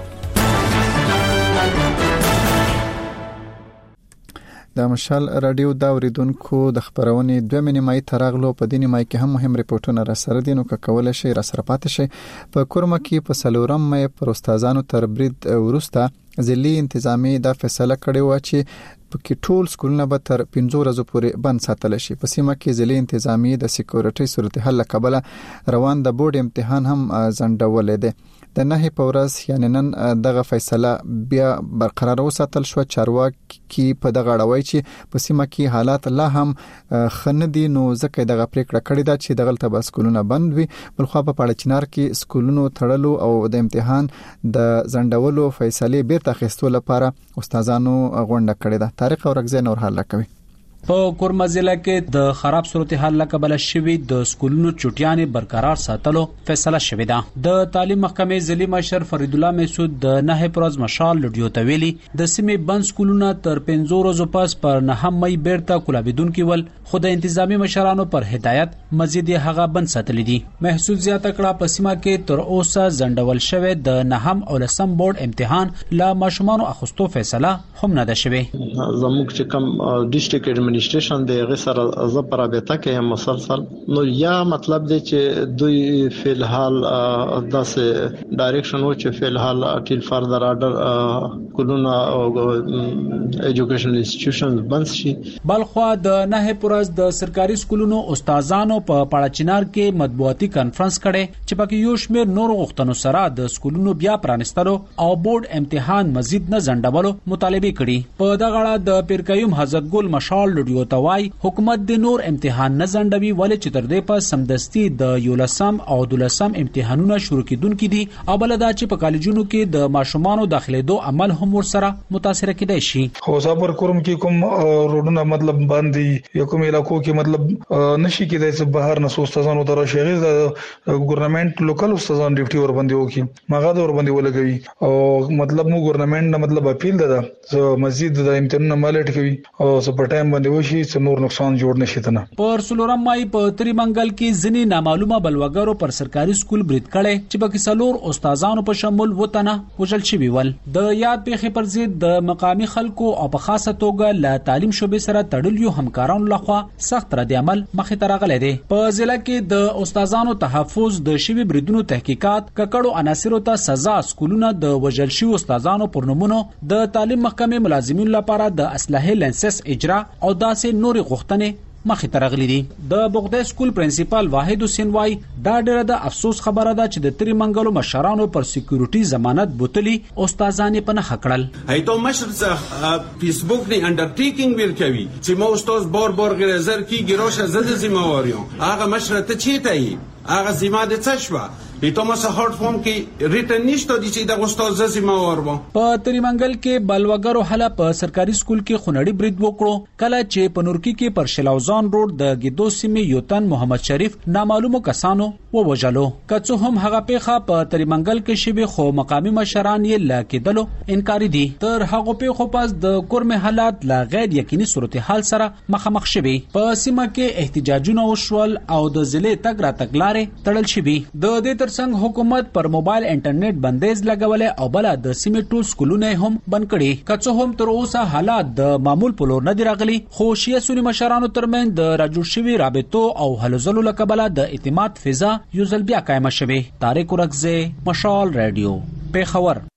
د مشال رادیو دا اوریدونکو د خبرونې 2 مې ترغلو په دیني مای کې هم مهم ریپورتونه را سره دي نو کول شي را سره پاتې شي. په کورمه کې په سلورم مې پر استادانو تر برید ورسته ځلې انتظامی دا فیصله کړې و چې په کې ټول سکولونه به تر 15 ورځې پورې بند ساتل شي. په سیمه کې ځلې انتظامی د سکیورټي صورتحال لکبله روان د بورډ امتحان هم ځنډولې ده. د نه په ورځ یعنی نن دغه فیصله بیا برقرار وساتل شو. چارواکي په دغه اړوي چې په سیمه کې حالات لا هم خندي نو ځکه دغه پریکړه کړې ده چې دغه تل سکولونه بند وي. بلخو په پاړه چنار کې سکولونو تړلو او د امتحان د ځنډولو فیصله بیرته خستو لپاره استادانو غونډه کړې ده. طارق اورغزی نور حل کوي. په کورما ضلع کې د خراب صورتحال لکبل شوی د سکولونو چټیانې برقرار ساتلو فیصله شوې ده. د تعلیم محکمې ضلعي مشر فرید الله مسعود د نه پروز مشال لډیو ته ویلي د سیمې بند سکولونه تر 15 ورځې پس پر 9 مې بیرته کولابیدون کېول خو د انتظامی مشرانو پر هدایت مزید هغه بند ساتلې دي. محسوس زیاته کړه په سیمه کې تر اوسه ځنډول شوی د 9 او 10 بورډ امتحان لا ماشومان اخستو فیصله هم نه ده شوی. زموږ چې کوم ډیسټریکټ ایڈمنسټریشن د غیر سره ز پرابطه کې مسلسل نو یا مطلب دی چې دوی فلحال داسې ډایریکشن و چې فلحال ټیل فردر آرډر کولونه او ایجوکیشنل انسټیټیوشنز بند شي. بلخوا د نه پرز د سرکاري سکولونو استادانو په پاړچینار کې مطبوعاتي کانفرنس کړي چې پکې یو شمېر نور غوښتنو سره د سکولونو بیا پرانستلو او بورډ امتحان مزید نه ځنډولو مطالبه کړي. په دغه اړه د پیرکیوم حضرت ګل مشال لډیو توای حکومت د نور امتحان نه ځنډوي ولې چې تر دې په سمدستي د یولسم او دولسم امتحانونه شروع کیدونکې دي او بل دا چې په کالجونو کې د ماشومانو داخليدو عمل هم ورسره متاثر کېدای شي. خو صبر کوم کې کوم روډونه مطلب باندې یو کوم علاقو کې مطلب نشي کېدای چې بهر نه استادانو تر شیغه د ګورنمنت لوکل استادان ډیوټي ور باندې وکي ماغه ور باندې ولګوي او مطلب مو ګورنمنت نه مطلب اپیل ده مزید د امتحان مالټ کوي او په ټایم باندې وشي چې نور نقصان جوړ نشي تنه. پر سلورم مای په تری منګل کې ځنی نامعلومه بلوګرو پر سرکاري سکول برید کړي چې بګی سلور استادانو په شمول وطنه وجل شوی ول. د یاد پیښې پر ضد د مقامی خلکو او په خاصه توګه ل تعلیم شوبې سره تړلیو همکارانو لخوا سخت رد عمل مخې ته راغلی دی. په ضلع کې د استادانو تحفظ د شوی بریدونو تحقیقات ککړو عناصرو ته سزا سکولونه د وجل شوی استادانو پر نومونو د تعلیم محکمې ملازمینو لپاره د اصلاحي لنسس اجرا او داسې نوري غوښتنې مخې ته راغلي دي. د بغداد سکول پرنسپل واحد حسین وای دا ډېره د افسوس خبره ده چې د تری منګلو مشرانو پر سکیورټي ضمانت بوتلي استادان په نه خکړل. هیته مشر څخه فیسبوک نه انډرټیکینګ ویل کوي چې مو استاد بار غیر کی ګروشه زده ذمہواریو هغه مشر ته چیته ای هغه ذمہ د څه شوه ایتو ما سه هارد فارم کې ریټن نشته دي چې د استاد ذمہ وارو. په تری منګل کې بلوګرو حلا په سرکاري سکول کې خونړی برید وکړو کله چې په نورکی کې پر شلاوزان روډ د ګیدو سیمې یوتن محمد شریف نامعلومو کسانو ووجلو. کڅو هم هغه پیخه په تری منګل کې شوی خو مقامی مشران یې لا کېدلو انکار دي. تر هغه پیخو پاس د کورم حالات لا غیر یقیني صورتحال سره مخامخ شوی. په سیمه کې احتجاجونه وشول او د ضلع تګ را تګلارې تړل شوی. د دې ترڅنګ حکومت پر موبایل انټرنیټ بندیز لګولې او بل د سیمې ټول سکولونه هم بند کړي. کڅو هم تر اوسه حالات د معمول په لور نه دی راغلي. خو شیعه سنی مشرانو ترمن د راجوړ شوی رابطو او هلوزلو لکبله د اعتماد فضا یو ځل بیا قائم شوه. طارق ورکزه مشال رادیو پیښور.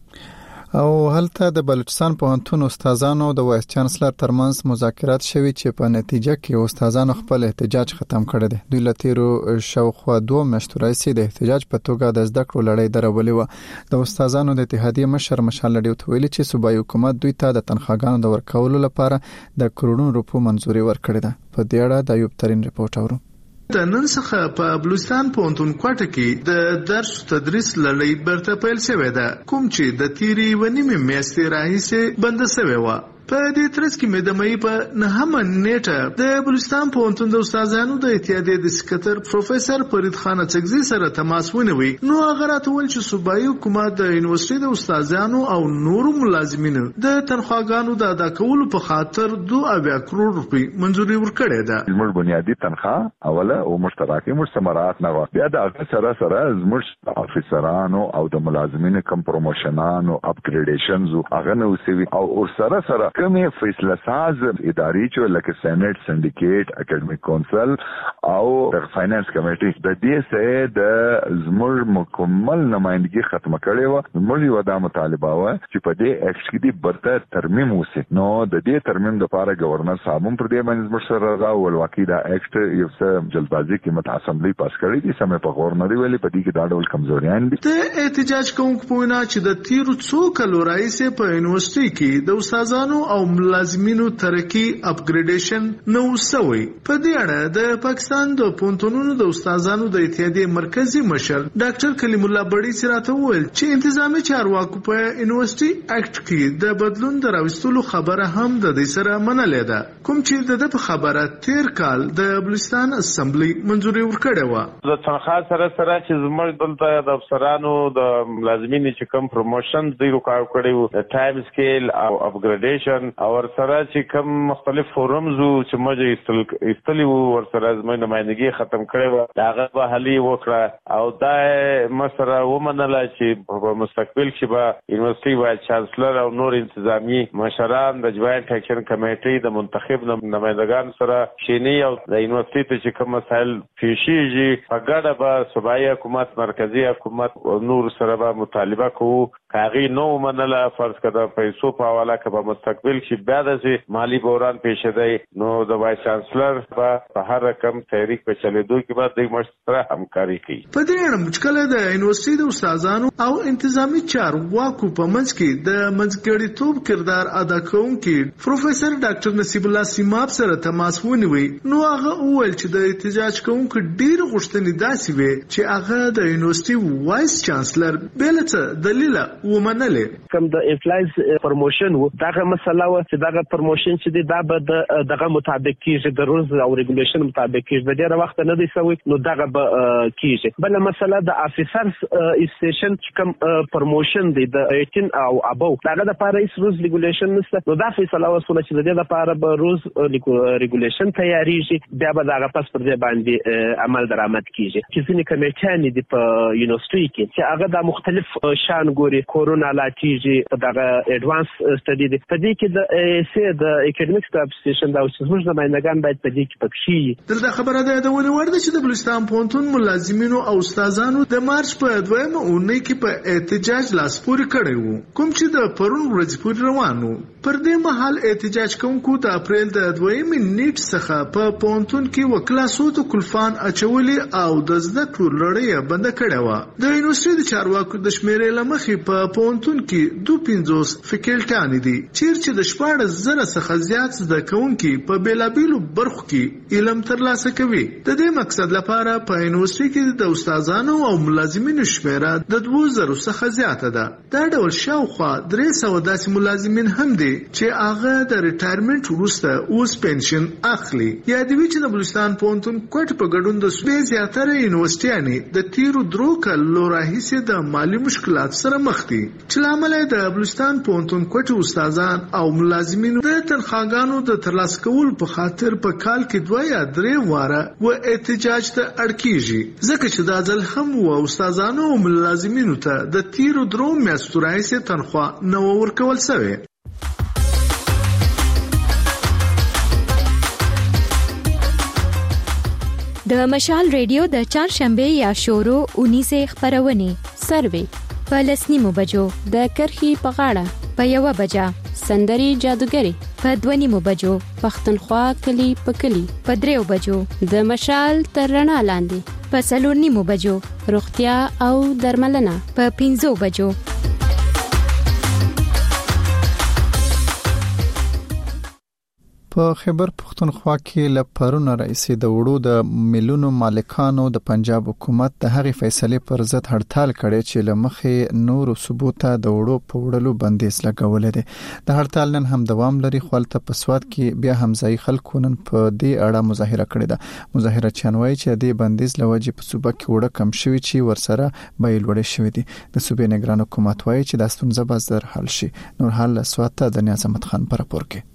او هلته د بلوچستان پوهنتون استادانو د وایس چانسلر ترمنځ مذاکرات شوي چې په نتیجه کې استادانو خپل احتجاج ختم کړی دی. دوی لتیرو شاوخوا 2 میاشتو راځي د احتجاج په توګه د زده کړو لړۍ درولې و. د استادانو د اتحادیې مشر مشال لډیو ته ویلي چې صوبایي حکومت دوی ته د تنخواګانو د ورکولو لپاره د کروڑونو روپو منزوري ورکړې ده. په دې اړه د ایوب ترين رپورټ اورو. د نن څخه په بلوچستان پوهنتون کوټه کې د درس تدریس لړۍ برته پیل شوې ده کوم چې د تیری ونیمه میاشتې راهیسې بند شوې و. په دې ترڅ کې مې د مې په 9 نیټه د بلوچستان پوهنتون د استادانو د اتحادیې د سکتر پروفیسور فرید خان اڅکزي سره تماس ونیوي. نو هغه راته ویل چې صوبایي حکومت د یونیورسيټي د استادانو او نورو ملازمینو د تنخواګانو د ادا کولو په خاطر 2 کروڑ روپۍ منزوري ورکړې ده. زموږ بنیادی تنخواه اوله او مشترکي مستمرات نه و. بیا د هغه سره زموږ افیسرانو او د ملازمینو کم پروموشنانو اپګریډیشنز هغه نو سوي او سره کومه فیصله ساز اداري چې لکه سېنات سندیکیټ اکیډمیک کونسل او فاینانس کمیټي د دې سره د زموږ مکمل نمائندګي ختمه کړې و. زموږ یو د مطالبه و چې په دې اکټ کې د برته ترمیم وسی. نو د دې ترمیم لپاره گورنر صاحب پر دې باندې زموږ سره راغول واقعي دا اکټ یو څه جلدبازي کې مت اسمبلی پاس کړی دي سمې په گورنر ویلي په دې کې دا ډول کمزوریان دي. د احتجاج کوونکو په وینا چې د تیرو څو کلو راځي په یونیورسيټي کې د استادانو او ملازمینو ترقی اپګریډیشن نو سوی. په دې اړه د پاکستان د پوهنتونونو د استادانو د اتحادیې مرکزی مشر ډاکټر کلیم الله بړی سره وویل چې انتظامی چارواکو په یونیورسيټي اکټ کې د بدلون دراوستلو خبره هم د دې سره منلې ده کوم چې د خبره تیر کال د بلوچستان اسمبلی منزوري ورکړې و. د تنخواه سره چې زموږ دلته د افسرانو د ملازمینو چې کوم پروموشن دی ورکړ کړیو د ټایم سکیل او اپګریډیشن او ورسره چې کوم مختلف فورمز چې موږ استلی ورسره زموږ نمائندګي ختم کړې و هغه به حلی وکړه او دا مسره ومنله چې په مستقبل کې به یونیورسيټي وایس چانسلر او نور انتظامی مشران د جوائنټ اکشن کمیټې د منتخب نمائندگان سره شینی او د یونیورسيټي چې کوم مسایل پیشیږي په ګډه به صوبایي حکومت مرکزی حکومت او نور سره به مطالبه کوو. کاغي نو منله فرض کړه پیسو په حواله کې په مستقبل کې بیا د مالی بحران پیښ دی نو د وایس چانسلر په هر رقم تحریک په چلیدو کې بعد د مشترک همکاري کوي. په دې اړه مشکله د یونیورسيټي د استادانو او انتظامی چارواکو په منځ کې د منځګړیتوب کردار ادا کوونکي پروفیسور ډاکټر نصیب الله سیماب سره تماس ونیوي. نو هغه وویل چې د احتجاج کوونکو ډیر غوښتنې داسې وي چې هغه د یونیورسيټي وایس چانسلر بل څه دلیل ومنلې. کوم د امپلایز پروموشن و دغه مسله و چې دغه پروموشن چې دا به دغه مطابق کیږي د رولز او ریګولیشن مطابق کیږي. د ډیره وخت نه دی سوی نو دغه به کیږي. بل مسله د افیسرز اسټیشن چې کوم پروموشن دی د 18 او ابو دغه د لپاره هیڅ رولز ریګولیشن نشته. نو دا فیصله وسوله چې د دې لپاره به روز ریګولیشن تیاریږي بیا به دغه پس پر دې باندې عمل درآمد کیږي. چې ځینې کمیټیانې دي په یونیورسيټي کې چې هغه د مختلف شان ګوري کورونا لاتیږي دغه ایڈوانس سټډي دي. په دې کې د سي د اکیډمیک سټاف سټیشن دا چې موږ د ماینګان باید په دې کې پکې د خبره ده د ولې ورده چې د بلوچستان پونتون ملازمینو او استادانو د مارچ په 2مه اونۍ کې په احتجاج لاس پورې کړی وو کوم چې د پرون ورځ پورې روانو. پر دې مهال احتجاج کوونکو د اپریل د 2مې نیټ څخه په پونتون کې وکلاسو ته کلفان اچولي او د زده کړو لړۍ بند کړې و. د یونیورسيټي د چارواکو د شمیرې لمخې په پونتون کې 250 فیکلټیان دي چې د 14,000 څخه زیات زده کوونکي په بیلابیلو برخو کې علم ترلاسه کوي. د دې مقصد لپاره په یونیورسيټي کې د استادانو او ملازمینو شمیره د 2000 څخه زیاته ده. دا ډول شاوخوا 300 داسې ملازمین هم دي چې هغه د ریټایرمنټ وروسته اوس پنشن اخلي. یادوي چې د بلوچستان پونتون کوټ په ګډون د صوبې زیاتره یونیورسيټیانې د تیرو 3 کلونو راهیسې د مالی مشکلات سره مخ دي چې لامل د بلوچستان پونتون کوټ استادان او ملازمینو د تنخواګانو د ترلاسه کولو په خاطر په کال کې 2 یا 3 واره و احتجاج ته اړ کیږي. ځکه چې دا ځل هم و استادانو او ملازمینو ته د تیرو 3 میاشتو راهیسې تنخوا نه ورکول شوې. د مشال ریډیو د چهارشنبه یا شورو 19 خبرونه سروي په 10:00 بجو د کرخي په غاړه په 1 بجا سندري جادوګري په 2:00 بجو پښتونخوا کلی په کلی په 3 بجو د مشال ترنا لاندې په 4:30 بجو روغتیا او درملنه په 5 بجو. په خیبر پختونخوا کې لپاره رئیس د وړو د ملونو مالکانو د پنجاب حکومت د هغې فیصله پر ضد هړتال کړي چې لمخې نور ثبوته د وړو په وړلو بندیز لګولې ده. د هړتال نن هم دوام لري خو البته په سواد کې بیا هم ځای خلکو نن په دې اړه مظاهره کړې ده. مظاهره چانوي چې د بندیز لوجې په صوبه کې وړه کم شوی چې ورسره بیل وړې شوی دي. د صوبې نگران حکومت وایي چې د ستونزه به زر حل شي. نور حال سواد ته د نیاز احمد خان پر راپور کې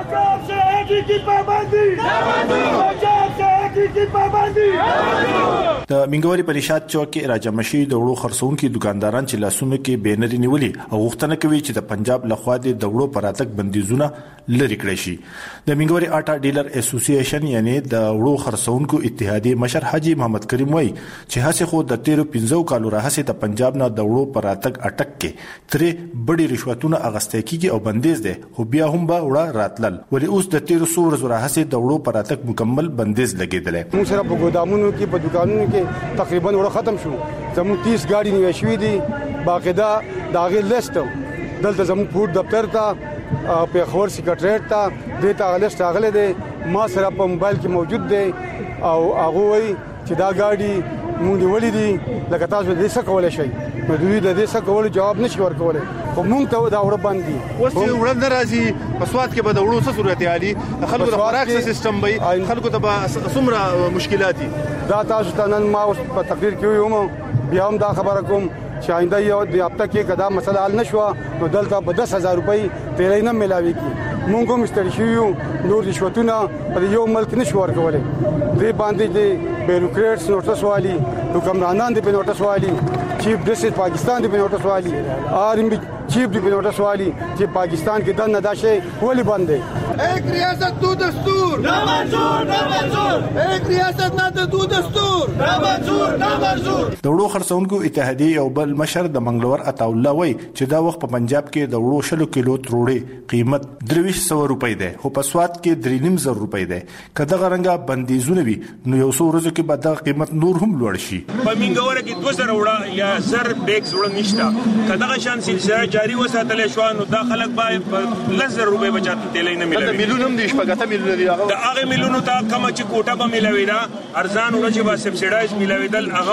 د منګوري په نشاط چوک کې راجمشي د وړو خرڅونکو دکانداران چې لاسونو کې بینر نیولي او غوښتنه کوي چې د پنجاب لخوا د وړو پراتک بندیزونه لری کړی شي. د منګوري آټا ډیلر اسوسییشن یعنی د وړو خرڅونکو اتحادیه مشر حاجی محمد کریم وایي چې هڅه خو د 13 کالو راهسه د پنجاب نه د وړو پراتک اٹک کې ترې بډي رشوتونه اغستې کیږي او بندیز ده خو بیا هم به وړه راتلل ولې اوس د 13 ورځې راهسه د وړو پراتک مکمل بندیز لګیدل. موږ سره په ګودامونو کې په دکانونو کې تقریبا وړه ختم شو. زموږ 30 گاډي نیول شوې دي باقاعده دا غي لیست دلته زموږ فوډ دفتر ته په خبر سیکریټریټ ته د تا لیست راغله دي ما سره په موبایل کې موجود دي او هغه وایي چې دا گاډي مونږ نیولې دي لکه تاسو دې څه کولای شئ نو دوی د دې څه کول جواب نشي ورکولای خو مونږ ته دا وړ باندې اوس وړ ناراضي په سواد کې به د وړو څه صورت حالي خلکو د خوراک سیستم به خلکو ته به څومره مشکلات دا تاسو ته نن ما اوس په تقریر کې یم بیا هم دا خبره کوم چې آینده یو د هفته کې کدا مسله حل نشو نو دلته په 10,000 روپۍ تیلې نه ملاوي کی مونږ هم استړشیو نور رشوتونه په یو ملک نشو ورکولای دې باندې د بیروکریټس نوټس والی حکمرانان د نوټس والی چیف جسټس پاکستان د نوټس والی آرمی چیف د نوټس والی چې پاکستان کې دنه داشه ولی باندې ایک ریاست دو دستور نہ منظور نہ منظور ایک ریاست نہ دو دستور نہ منظور نہ منظور. د وړو خرڅونکو اتحادیه یو بل مشر د منګلور عطا الله وای چې دا وخت په پنجاب کې د وړو شلو کیلو تروړې قیمت 2300 روپۍ ده خو په سواد کې 3,500 روپۍ ده. کله غرنګا بندیزونه وي نو یو څو ورځې کې به دا قیمت نور هم لوړ شي. په منګور کې 200 وړه یا زر بیگز وړه نشته کله شان سلسله جاری وساتل شو نو دا خلک باید په 1000 روپۍ بچات تلې نه ملي. د مليونم دي شپږه مليون دي دا هغه مليونو ته کوم چې کوټه به ملوي دا ارزان ورځ به سبسایډایز ملوي دل هغه وس نه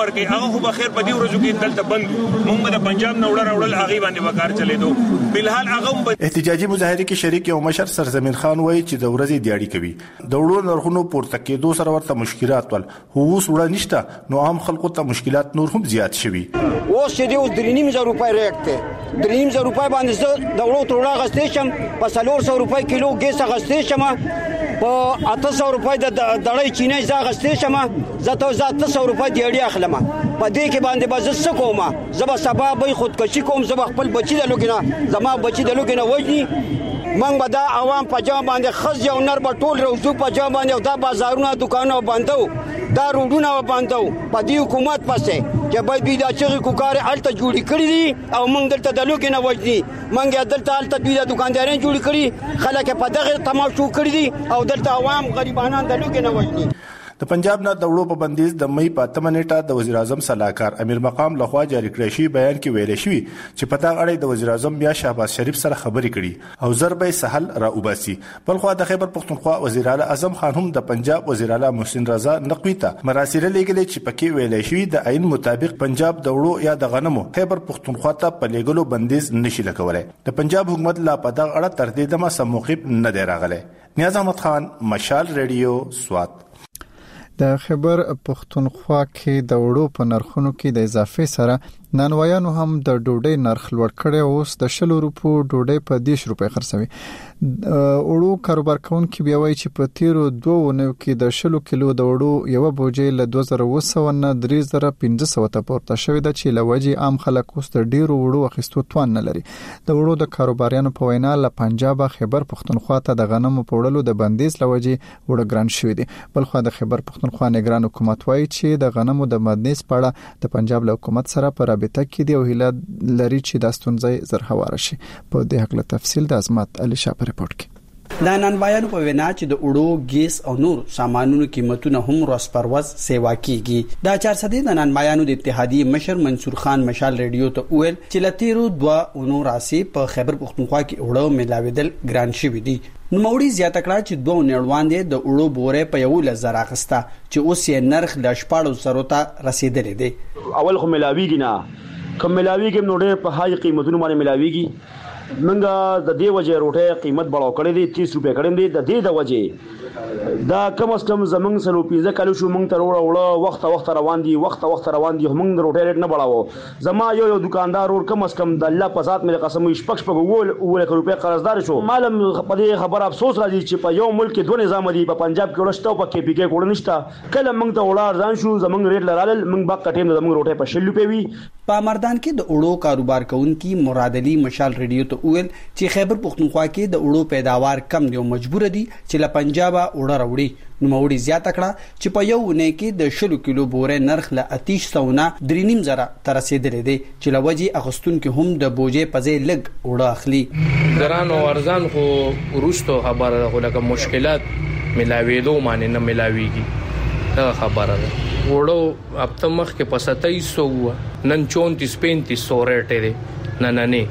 ورکي هغه خو بخیر په دې ورځو کې دلته بند موږ د پنجاب نه وړل هغه باندې وکړ چلے دو بلحال هغه احتجاجي مظاهره کې شریک یو مشر سرزمین خان وایي چې د ورځې دیاړي کوي د وړو نرخونو پورته کېدو سره ورته مشکلات ول هو اوس وړ نشته نو عام خلکو ته مشکلات نور هم زیات شوي اوس چې د 3.5 روپۍ ریټ ته 3.5 روپۍ باندې د وړو تروړه غستې شم په 400 روپۍ کیلو ګیس غستې شم په 800 روپۍ د دړۍ چینه ځا غستې شم زته 800 روپۍ دیاړي اخلم په دې کې باندې بز څه کوم زب سبا به خودکشي کوم زب خپل بچی د لوګینا زما بچی د لوګینا وځي من به دا عوام په جام باندې خز یو نر په ټول روزو په جام باندې دا بازارونه دکانونه بندو دا روډونه بندو په دې حکومت پسې چې باید دوی دا چې کوکار الته جوړی کړی دي او موږ دلته د لوګینا وځي موږ دلته الته دوی د دکانداران جوړی کړی خلک په دغه تماشو کړی دي او دلته عوام غریبانان د لوګینا وځي د پنجاب نه د وړو په بندیز د مې په 8 نیټه د وزیر اعظم صلاحکار امیر مقام لخوا جاری کړی شوی بیان کې ویل شوی چې پتا غړي د وزیر اعظم بیا شهباز شریف سره خبرې کړي او ضربې سهل را وباسي بل خو د خیبر پختونخوا وزیر اعظم خان هم د پنجاب وزیر اعلی محسن رضا نقوی ته مراسل لګلې چې پکې ویل شوی د عین مطابق پنجاب د وړو یا د غنمو خیبر پختونخوا ته په لګلو بندیز نشي لکولای د پنجاب حکومت لا پتا غړه تر دې دمه سم موقف نه دی راغلی نیاز احمد خان مشال ریډیو سوات د خیبر پختونخوا کې د وړو په نرخونو کې د اضافه سره نانوایانو هم د ډوډۍ نرخ لوړ کړي اوس د 100 روپو ډوډۍ په 10 روپۍ خرڅوي وړو کاروبار کوونکي بیا وایي چې په تیرو 2 ونو کې د 100 کیلو د وړو یو بوجې له 2200 نه 3500 ته پورته شوې ده چې لوجي عام خلک اوس د ډیرو وړو اخیستو توان نه لري د وړو د کاروباریانو په وینا له پنجاب خیبر پختونخوا ته د غنمو په وړلو د بندیز لوجي وړ ګران شوې دي بل خو د خیبر پختونخوا نگران حکومت وایي چې د غنمو د بندیز په اړه د پنجاب له حکومت سره په رابطه کې دی او هیله لري چې د ستونزې زر هوار شي په دې حق له تفصیل د عظمت علي شاه په رپورت کې د نانوایانو په وینا چې د وړو ګیس او نور سامانونو قیمتونه هم روز پر ورځ سیوا کیږي د 400 د نانوایانو د اتحادیې مشر منصور خان مشال ریډیو ته ویل چې لتیرو 2 اونو راسي په خیبر پختونخوا کې وړو ملاویدل ګران شوی دي نو موري زیاته کړه چې 2 نړوان دي د وړو بوره په یو لزر اخسته چې اوس یې نرخ د 1400 ته رسیدلې دي اول خو ملاویږي نه کوم ملاویږي نو ډېر په هاي قیمتونو باندې ملاویږي منګه د دې وجه روټه قیمت بڑاو کړی دی 30 روپے کړی دی د دې د وجه دا کم از کم زمنګ سلو پیزه کلو شو مونږ تر وړه وخت روان دي وخت روان دي مونږ د روټه ریټ نه بڑاو زما یو دکاندار ور کم از کم د الله په ذات مې قسم شپږ ول روپے قرضدار شو معلوم په دې خبر افسوس راځي چې په یو ملک دوه نظام دي په پنجاب کې ورشته په کې پی کې کوړ نشته کله مونږ ته وړا ځان شو زمنګ ریټ لرال مونږ با کټیم زمنګ روټه په 100 روپے وی په مردان کې د وړو کاروبار کوونکی مراد علي مشال ریډیو ته ویل چې خیبر پختونخوا کې د وړو پیداوار کم دی او مجبور دي چې له پنجاب وړه راوړي نو موري زیاته کړه چې په یو ونه کې د 100 کیلو بوره نرخ له 800 نه 3.5 تر رسیدلې دي چې لوجي اغستون کې هم د بوجې په ځای لګ وړه اخلي ګران او ارزان خو ورستو خبره ده لکه مشکلات ملاويدو معنی نه ملاويږي دا خبره ده وړو هفته مخ کې په 2700 نن 34-3500 ریټ دی نه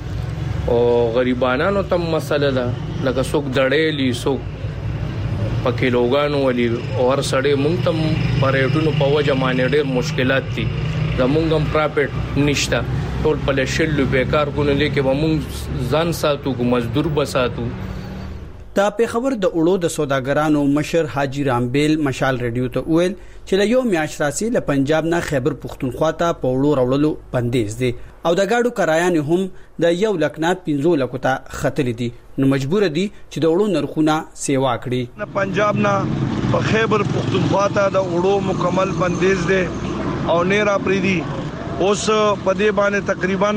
او غریبانو ته مسله ده لکه څوک دړېلی څوک په کیلوګانو ولي او هر سړی مونږ ته پریټونو په وجه باندې ډېر مشکلات دي زمونږ هم پراپټ نشته ټول په لشل بیکار کو نه لیکي مونږ ځان ساتو کو مزدور بساتو دا په خبر د وړو د سوداګرانو مشر حاجی رامبیل مشال ریډیو ته ویل چې له یو میاشت راسي له پنجاب نه خیبر پختونخوا ته په وړو راوړلو بندیز دي او د گاډو کرایان هم د 1 لک نه 15 لک ته خطلې دي نو مجبور دي چې د وړو نرخونه سیوا کړي پنجاب نه په خیبر پختونخوا ته د وړو مکمل بندیز دي او نه را پریدي اوس په دې باندې تقریبا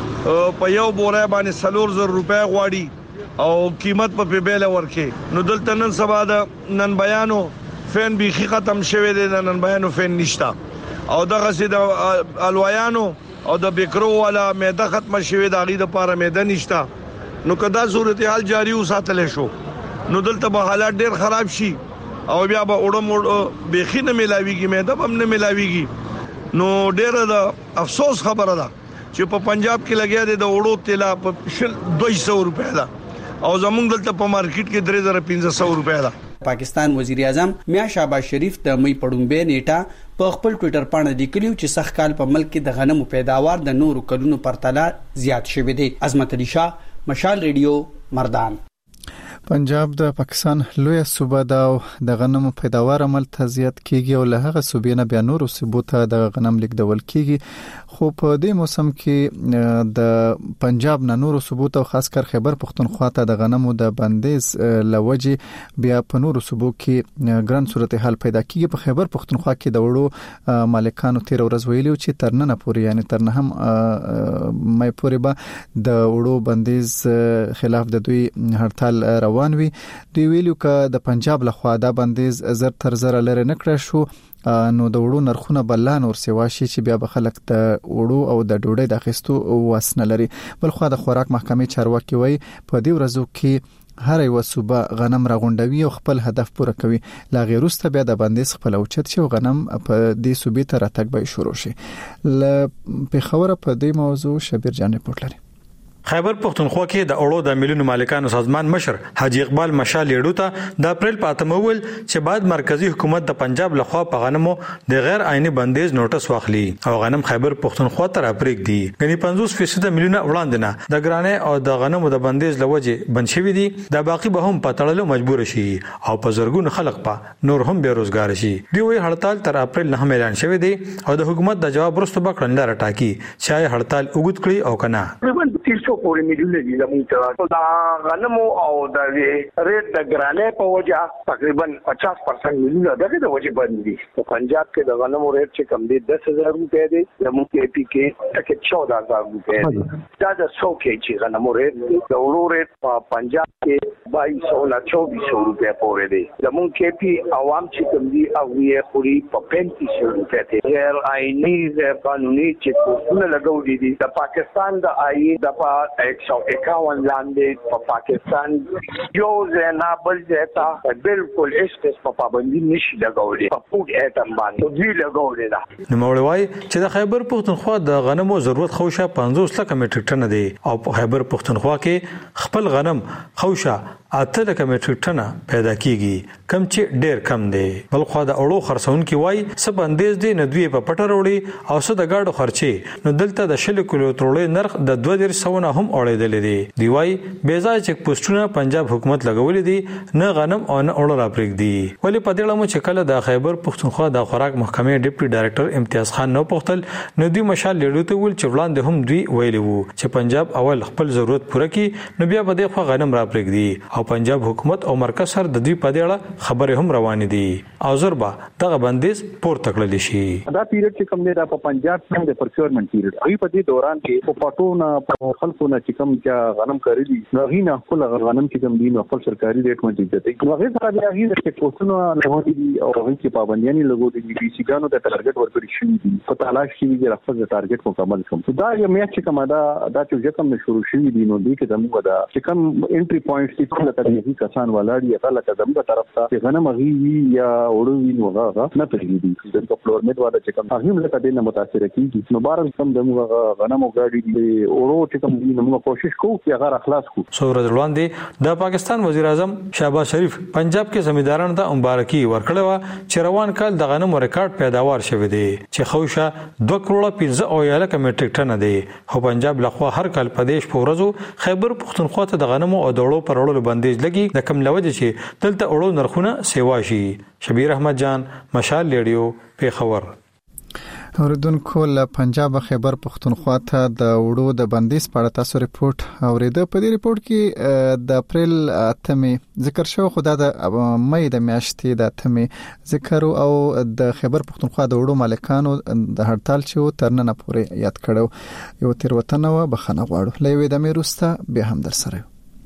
په یو بوره باندې 4000 روپے غواړي او قیمت په بیل ورکه نو دلته نن سبا د نن بیانو فین بيخي ختم شوه دي نن بیانو فین نشتا او دغه سي د الویانو او د بیکرو والا مېده ختم شوه د غي د پاره مېده نشتا نو کدا صورتحال جاری وساتل شو نو دلته به حالات ډېر خراب شي او بیا به وړم بيخي نه ملاويږي مېده هم نه ملاويږي نو ډېر د افسوس خبره ده چې په پنجاب کې لګیا دي د وړو تیلا په 200 روپے ده او زمونږ دلته په مارکیټ کې 3500 روپے ده پاکستان وزیر اعظم میا شهباز شریف د مې پړومبه نیټه په خپل ټوئیټر باندې لیکلیو چې سخت کال په ملک کې د غنمو پیداوار د نورو کلونو پرتله زیات شوی دی. عظمت علي شاه، مشال ریډیو، مردان. پنجاب د پاکستان لوی صوبه ده د غنمو پیداوار عمل ته زیات کیږي او له هغه صوبې نه بیا نورو صوبو ته د غنم لیږدول کیږي. خو په دې موسم کې د پنجاب نه نورو صوبو ته خاص کر خیبر پختونخوا ته د غنمو د بندیز لوجې بیا په نورو صوبو کې ګران صورتحال پیدا کیږي. په خیبر پختونخوا کې د وړو مالکانو تیر ورځ ویلو چې ترنه پورې یعنی ترنه هم مې پورې به د وړو بندیز خلاف د دوی هړتال روان وي. دوی ویلو ک د پنجاب لخوا دا بندیز زر تر زر لري نکړه شو نو د وړو نرخونه بلان ور سیوا شي چې بیا به خلک د وړو او د ډوډۍ د اخیستو وسنه لري. بل خو د خوراک محکمې چارواکي وای په دې ورځو کې هر یو صوبه غنم راغونډوي او خپل هدف پوره کوي. لا غیرسته بیا د بندیز خپل اوچت شي او غنم په دې صوبې ته راتګ به شروع شي. ل پیښور په دې موضوع شبیر جان رپورټ لري. خیبر پختونخوا کې د اړو د ملیونو مالکانو سازمان مشر حاجی اقبال مشال لیډو ته د اپریل په اتمه ول چې بعد مرکزی حکومت د پنجاب لخوا په غنمو د غیر عیني بندیز نوټس واخلي او غنم خیبر پختونخوا ته راپریک دي. غني 50% ملیونه وړاندې نه د ګرانه او د غنمو د بندیز لوجه بند شوی دي. د باقی به هم په تړلو مجبور شي او په زرګون خلک په نور هم بیروزګار شي. دی وی هړتال تر اپریل نه اعلان شوی دی او د حکومت د جواب وروسته به کړنلاره ټاکي چې هړتال وګت کړي او کنه. پورې مليونه دي زموږ ته دا غنمو او د ریټ د ګرانې په وجه تقریبا 50% مليونه د وجه باندې په پنجاب کې د غنمو ریټ چې کم دی 10000 روپے دی زموږ کې پی کې تک 14000 روپے دی. دا د 100 کې چې غنمو ریټ د ورو ریټ په پنجاب کې 2200 نه 2400 روپے پورې دی. زموږ کې پی عوام چې کم دی او یې خوري په 3500 روپے دی. غیر عیني غیر قانوني چې کومه لګول دي د پاکستان د آئین د 151 لاندې په پاکستان یو ځنا بل ځتا بالکل هیڅ په پابندي نشي لګولې په فود ایټم باندې دوی لګولې ده. نو مولوي چې د خیبر پختونخوا د غنمو ضرورت خوشه 50 لک میټریک ټن دی او په خیبر پختونخوا کې خپل غنم خوشه 8 لک میټریک ټن پیدا کیږي کم چې ډیر کم دی. بل خو د اړو خرڅون کې وای سب اندیز دی ندوی په پټر وړي او څه د گاډو خرچي نو دلته د شل کیلو ترولې نرخ د 2200 هم اړېدلې دي. دی وای بیځای چک پوسټونه پنجاب حکومت لګولې دي نه غنم او نه اړه راپریک دي. ولی په دې لمو چې کله د خیبر پختونخوا د خوراک محکمې ډیپټي ډایرکټر امتیاز خان نو پختل نو دوی مشال لیډو ته ول چې وړاندې هم دوی ویلي وو چې پنجاب اول خپل ضرورت پوره کړي نو بیا به د غنم راپریک دي او پنجاب حکومت او مرکز سره د دوی په دې اړه خبرې هم روانې دي او زربا دغه بندیز پورته کړل شي. دا پیریډ چې کوم دی دا په پنجاب کې د پروکیورمنت پیریډ وي. په دې دوران کې په پټونه په خلکونه چې کوم چې غنم کړی دي نو غینه خپل غنم چې کوم دي نو خپل سرکاري ریټ باندې دي. نو هغه سره بیا هغه چې کوڅونه لګول دي او هغه چې پابندیاں لګول دي بي سي ګانو د ټارګټ ورکړي شي دي په تلاش کې دي خپل ټارګټ مکمل کوم. دا یو میاشت چې کومه دا چې کوم شروع شي دي نو دي کې زموږ دا چې کوم انټری پوینټس چې څنګه ترې کسان ولاړ یا کله زموږ طرف ته غنم غي یا وړوي نو هغه نه پرېږدي د فلور میټ والا چې کوم هغه لکه دې نه متاثر کیږي. نو بار کوم زموږ غنم او ګاډي دي وړو چې کوم دي نو کوشش کوو چې هغه اخلاص کو. سورج وړاندې د پاکستان وزیر اعظم شهباز شریف پنجاب کې زمیندارانو ته مبارکي ورکړه و چې روان کال د غنمو ریکارډ پیداوار شوه دی چې خوشه 2 کروڑ 15 لک میټریک ټن دی. خو پنجاب لخوا هر کال په دیش په ورځو خیبر پختونخوا ته د غنمو او دوړو پر وړلو بندیز لګي د کم لوجه چې دلته اړو نرخونه سیوا شي. شبیر احمد جان، مشال ریډیو، پیښور. اوریدونکو له پنجاب خیبر پختونخوا ته د وړو د بندیز په اړه تاسو ریپورت اوریده. په دې ریپورت کې د اپریل 8 ذکر شو خو د مې د میاشتې د 8 ذکر او د خیبر پختونخوا د وړو مالکانو د هړتال چې ترنه پورې یاد کړو. یو تیروتنه و بخنه غواړو. لوي د میروسته به هم در سره.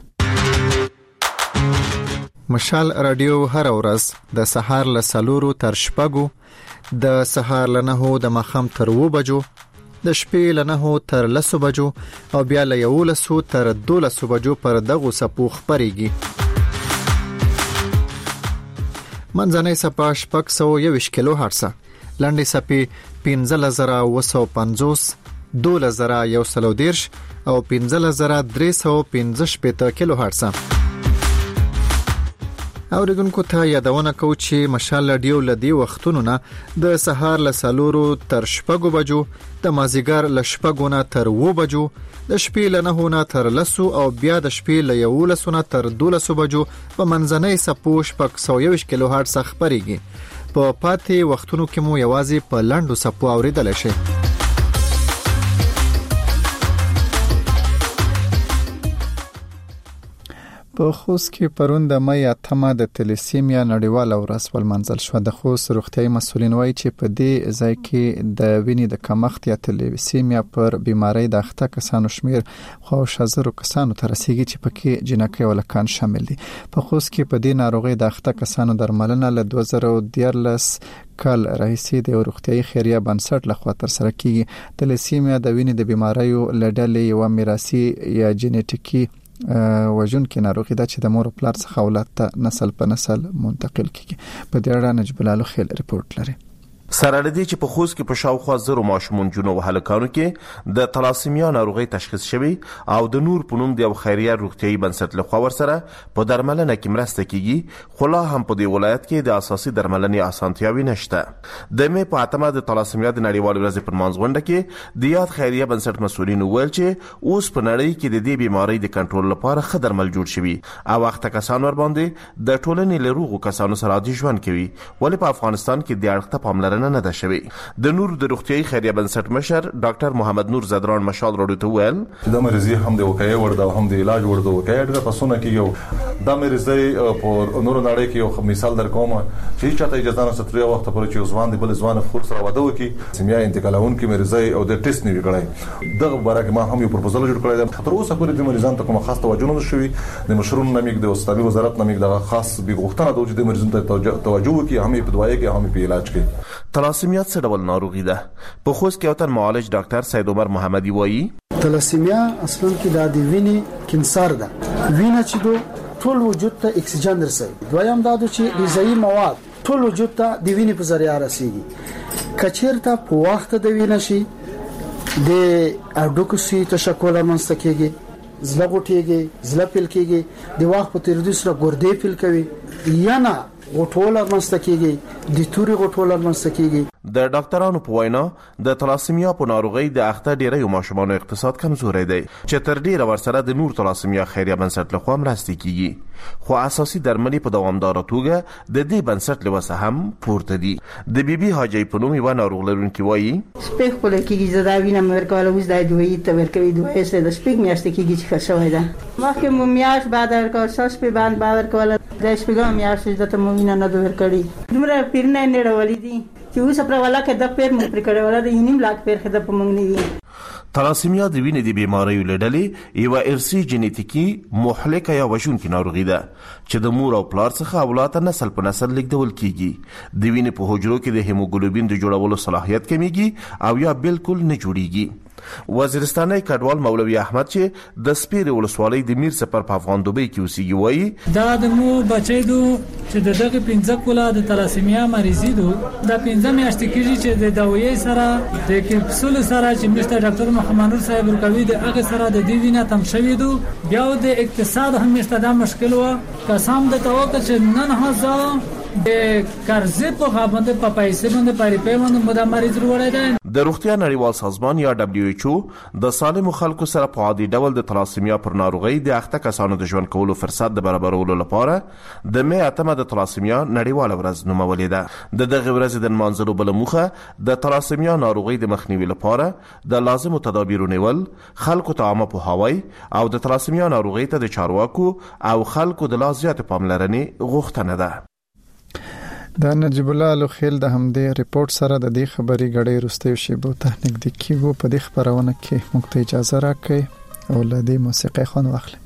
مشال رادیو هر ورځ د سهار له 4 تر 6 د سهار له 9 د مخام تر 2 بجو د شپې له 9 تر 10 بجو او بیا له 11 تر 12 بجو پر دغه سپو خبريږي. منځنۍ سپا 621 کیلو هرتز، لنډي سپي 15950، 12110 او 15315 کیلو هرتز. اوریدونکو ته یادونه کوم چې مشال رادیو لدی وختونو نه د سهار ل 4 تر 6 بجو، د مازیګر ل 6 نه تر 2 بجو، د شپې ل 9 نه تر 10 او بیا د شپې ل 11 نه تر 12 بجو په منځنۍ سپوش په 120 کیلو هرتز خبريږي. په پاتې وختونو کې مو یوازې په لاندو سپو اوریدل شي. په خوست کې پرون د مې 8 د تلیسیمیا نړیواله ورځ ولمنځل شو. د خوست روغتیايي مسولین وایي چې په دې ځای کې د وینې د کمښت یا تلیسیمیا پر بیماری د اخته کسانو شمیر خو 6000 کسانو ته رسیدي چې پکې جنکۍ ولکان شامل دي. په خوست کې په دې ناروغي د اخته کسانو درملنه له 2013 کال راهیسې د روغتیايي خیریه بنسټ لخوا تر سره کیږي. تلیسیمیا د وینې د بیماریو لړلې یو میراثي یا جنیټیکي وجون کې ناروغي ده چې د مور او پلار څخه اولاد ته نسل په نسل منتقل کیږي. په دې اړه نجیب الله خیل ریپورت لري. سره لدی چې په خوست کې په شاوخوا 0 ماشومان جنو وهلکانو کې د تلاسیمیا ناروغي تشخیص شوی او د نور پونوم د خیریه روغتیايي بنسټ لخوا ورسره په درملنه کې مرسته کیږي، خو لا هم په دې ولایت کې د اساسي درملنې اسانتیاوي نشته. د مې په 8 د تلاسیمیا د نړیوال ورځ پر منځغونډه کې د یاد خیریه بنسټ مسؤلین ویل چې اوس په نړۍ کې د دې بیماری د کنټرول لپاره ښه درمل جوړ شوي او وخت کسان ور باندې د ټولنې له روغو کسانو سره عادي ژوند کوي، ولې په افغانستان کې د اړخته پاملرنه نه ده شوی. د نور د روغتیايي خیریه بنسټ مشر ډاکټر محمد نور زدران مشال راډیو ته ویل د مریضي هم د وقایې ورده هم د علاج ورده وقایې د پسونه کې یو د مریضي په نور نړۍ کې یو مثال درکوم چې چاته اجازه نه ستري وخت پر چې ځوان دی بل ځوان خور سره واده وکي سیمیا انتقالون کې مریضي او د ټیسټ نه وکړي. دغه برګه ما هم یو پروپوزل جوړ کړی دی. تر اوسه پورې د مریضانو ته کوم خاص توجه نه شوی. د مشرون نامې د استادي وزارت نامې د خاص بغوښتنه د وجود مریضانو ته توجه وکي، هم په دوايي کې هم په علاج کې. تلاسیمیا څه ډول ناروغي ده؟ په خوست کې وطن معالج ډاکټر سید عمر محمدي وایي تلاسیمیا اصلا کې د وینې کینسر ده. وینه چې دو ټول وجود ته اکسیجن رسوي. دویم دا چې غذایی مواد ټول وجود ته د وینې په ذریعہ رسیږي. کچیرته په وخت د وینې شي د اډوکو سي تشکل منځته کېږي، زله غټيږي، زله پیل کېږي، د وخت په تیریدو سره ګردې پیل کوي یا نه غټول منځته کېږي، د توري غټول منځته کېږي. د ډاکټرانو په وینا د تلاسیمیا په ناروغي د اخته ډیری ماشومانو اقتصاد کمزوري دی چې تر ډیره ورسره د نور تلاسیمیا خیریه بنسټ لخوا مرسته کیږي، خو اساسي درملې په دوامدار توګه د دې بنسټ لوسه هم پورته دي. د بیبي حاجی په نوم یو ناروغ لرونکي وایي سپیک په لکه زدا وینم ورکول اوس د دوی ته ورکوي دوی سره د سپیک میاشت کېږي چې خښوي ده. مخکې مو میاش بعد ورکول ساس په باندې باور کول د سپیګا میاش د ته مو وینه نه ورکړي. دومره پیرنه نه ډولې دي چې اوس پر ولا کې د پیر مو پر کړه ولا د ینیم لاک پیر خدای په مونږ نه دي. تلاسیمیا د وینې د بیماریو لړلې یو ارثي جنیټیکي مهلکه یا وژونکې ناروغي ده چې د مور او پلار څخه اولاد ته نسل په نسل لیږدول کیږي. د وینې په حجرو کې د هیموګلوبین د جوړولو صلاحیت کمیږي او یا بالکل نه جوړیږي. وزیرستاني کډوال مولوی احمد چې د سپیره ولسوالۍ د میر سفر په افغان دوبۍ کې اوسېږي وایي دا د مو بچی دو چې دغه 15 کولا د تلاسیمیا مریضي دو د 15 میاشتې کېږي چې د دوايي سره د کپسول سره چې مستر ډاکټر محمد نور صاحب ورکوي د هغه سره د دې وینه تم شوی دو. بیا د اقتصاد هم مستدا مشکل و قسم د توګه چې نن هزار د قرضې په غوښتنه په پیسې باندې پاري پیوند مو د مریض وروړی دی. د روغتیا نړیوال سازمان یا WHO د سالمو خلکو سره په عادي ډول د تلاسیمیا پر ناروغي د اخته کسانو د ژوند کولو فرصت د برابرولو لپاره د مې 8 د تلاسیمیا نړیواله ورځ نومولې ده. د دغه ورځې د منځلو بل موخه د تلاسیمیا ناروغي د مخنیوي لپاره د لازمو تدابیرو نیول، خلکو ته عامه پوهاوی او د تلاسیمیا ناروغي ته د چارواکو او خلکو د لازمیت پاملرنې غوښتنه ده. د نجیب الله خیل د همدې ریپورت سره د دې خبري غړې رستیو شیبو ته نږدې کیږو. په دې خبرونه کې موږ ته اجازه راکړئ او له دې موسیقي خوند واخلئ.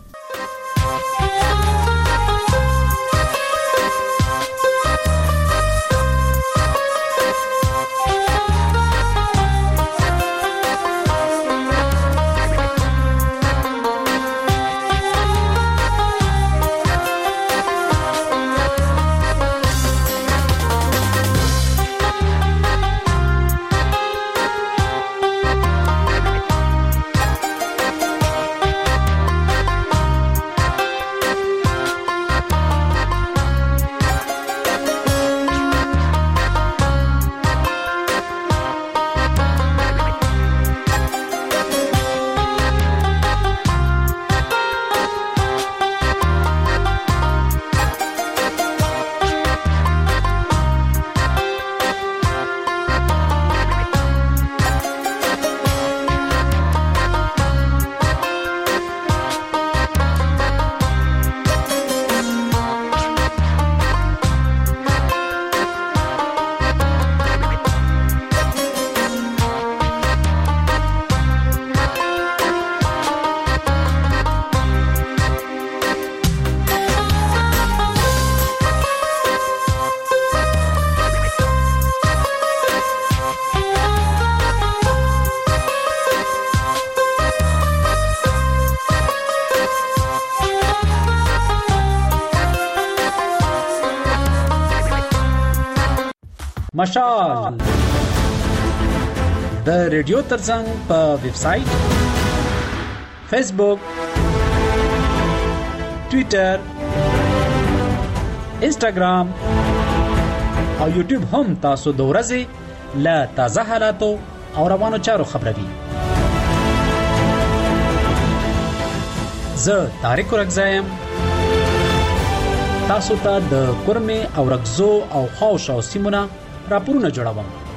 مشال د ریډیو ترڅنګ په ویب سټ، فیسبوک، ټوئیټر، انسټاګرام او یوټیوب هم تاسو د ورځې له تازه حالاتو او روانو چارو خبروي. زه طارق رکزایم تاسو ته د کورمه او رکزو او خاوشاو سیمونه راپورونه جوړوم.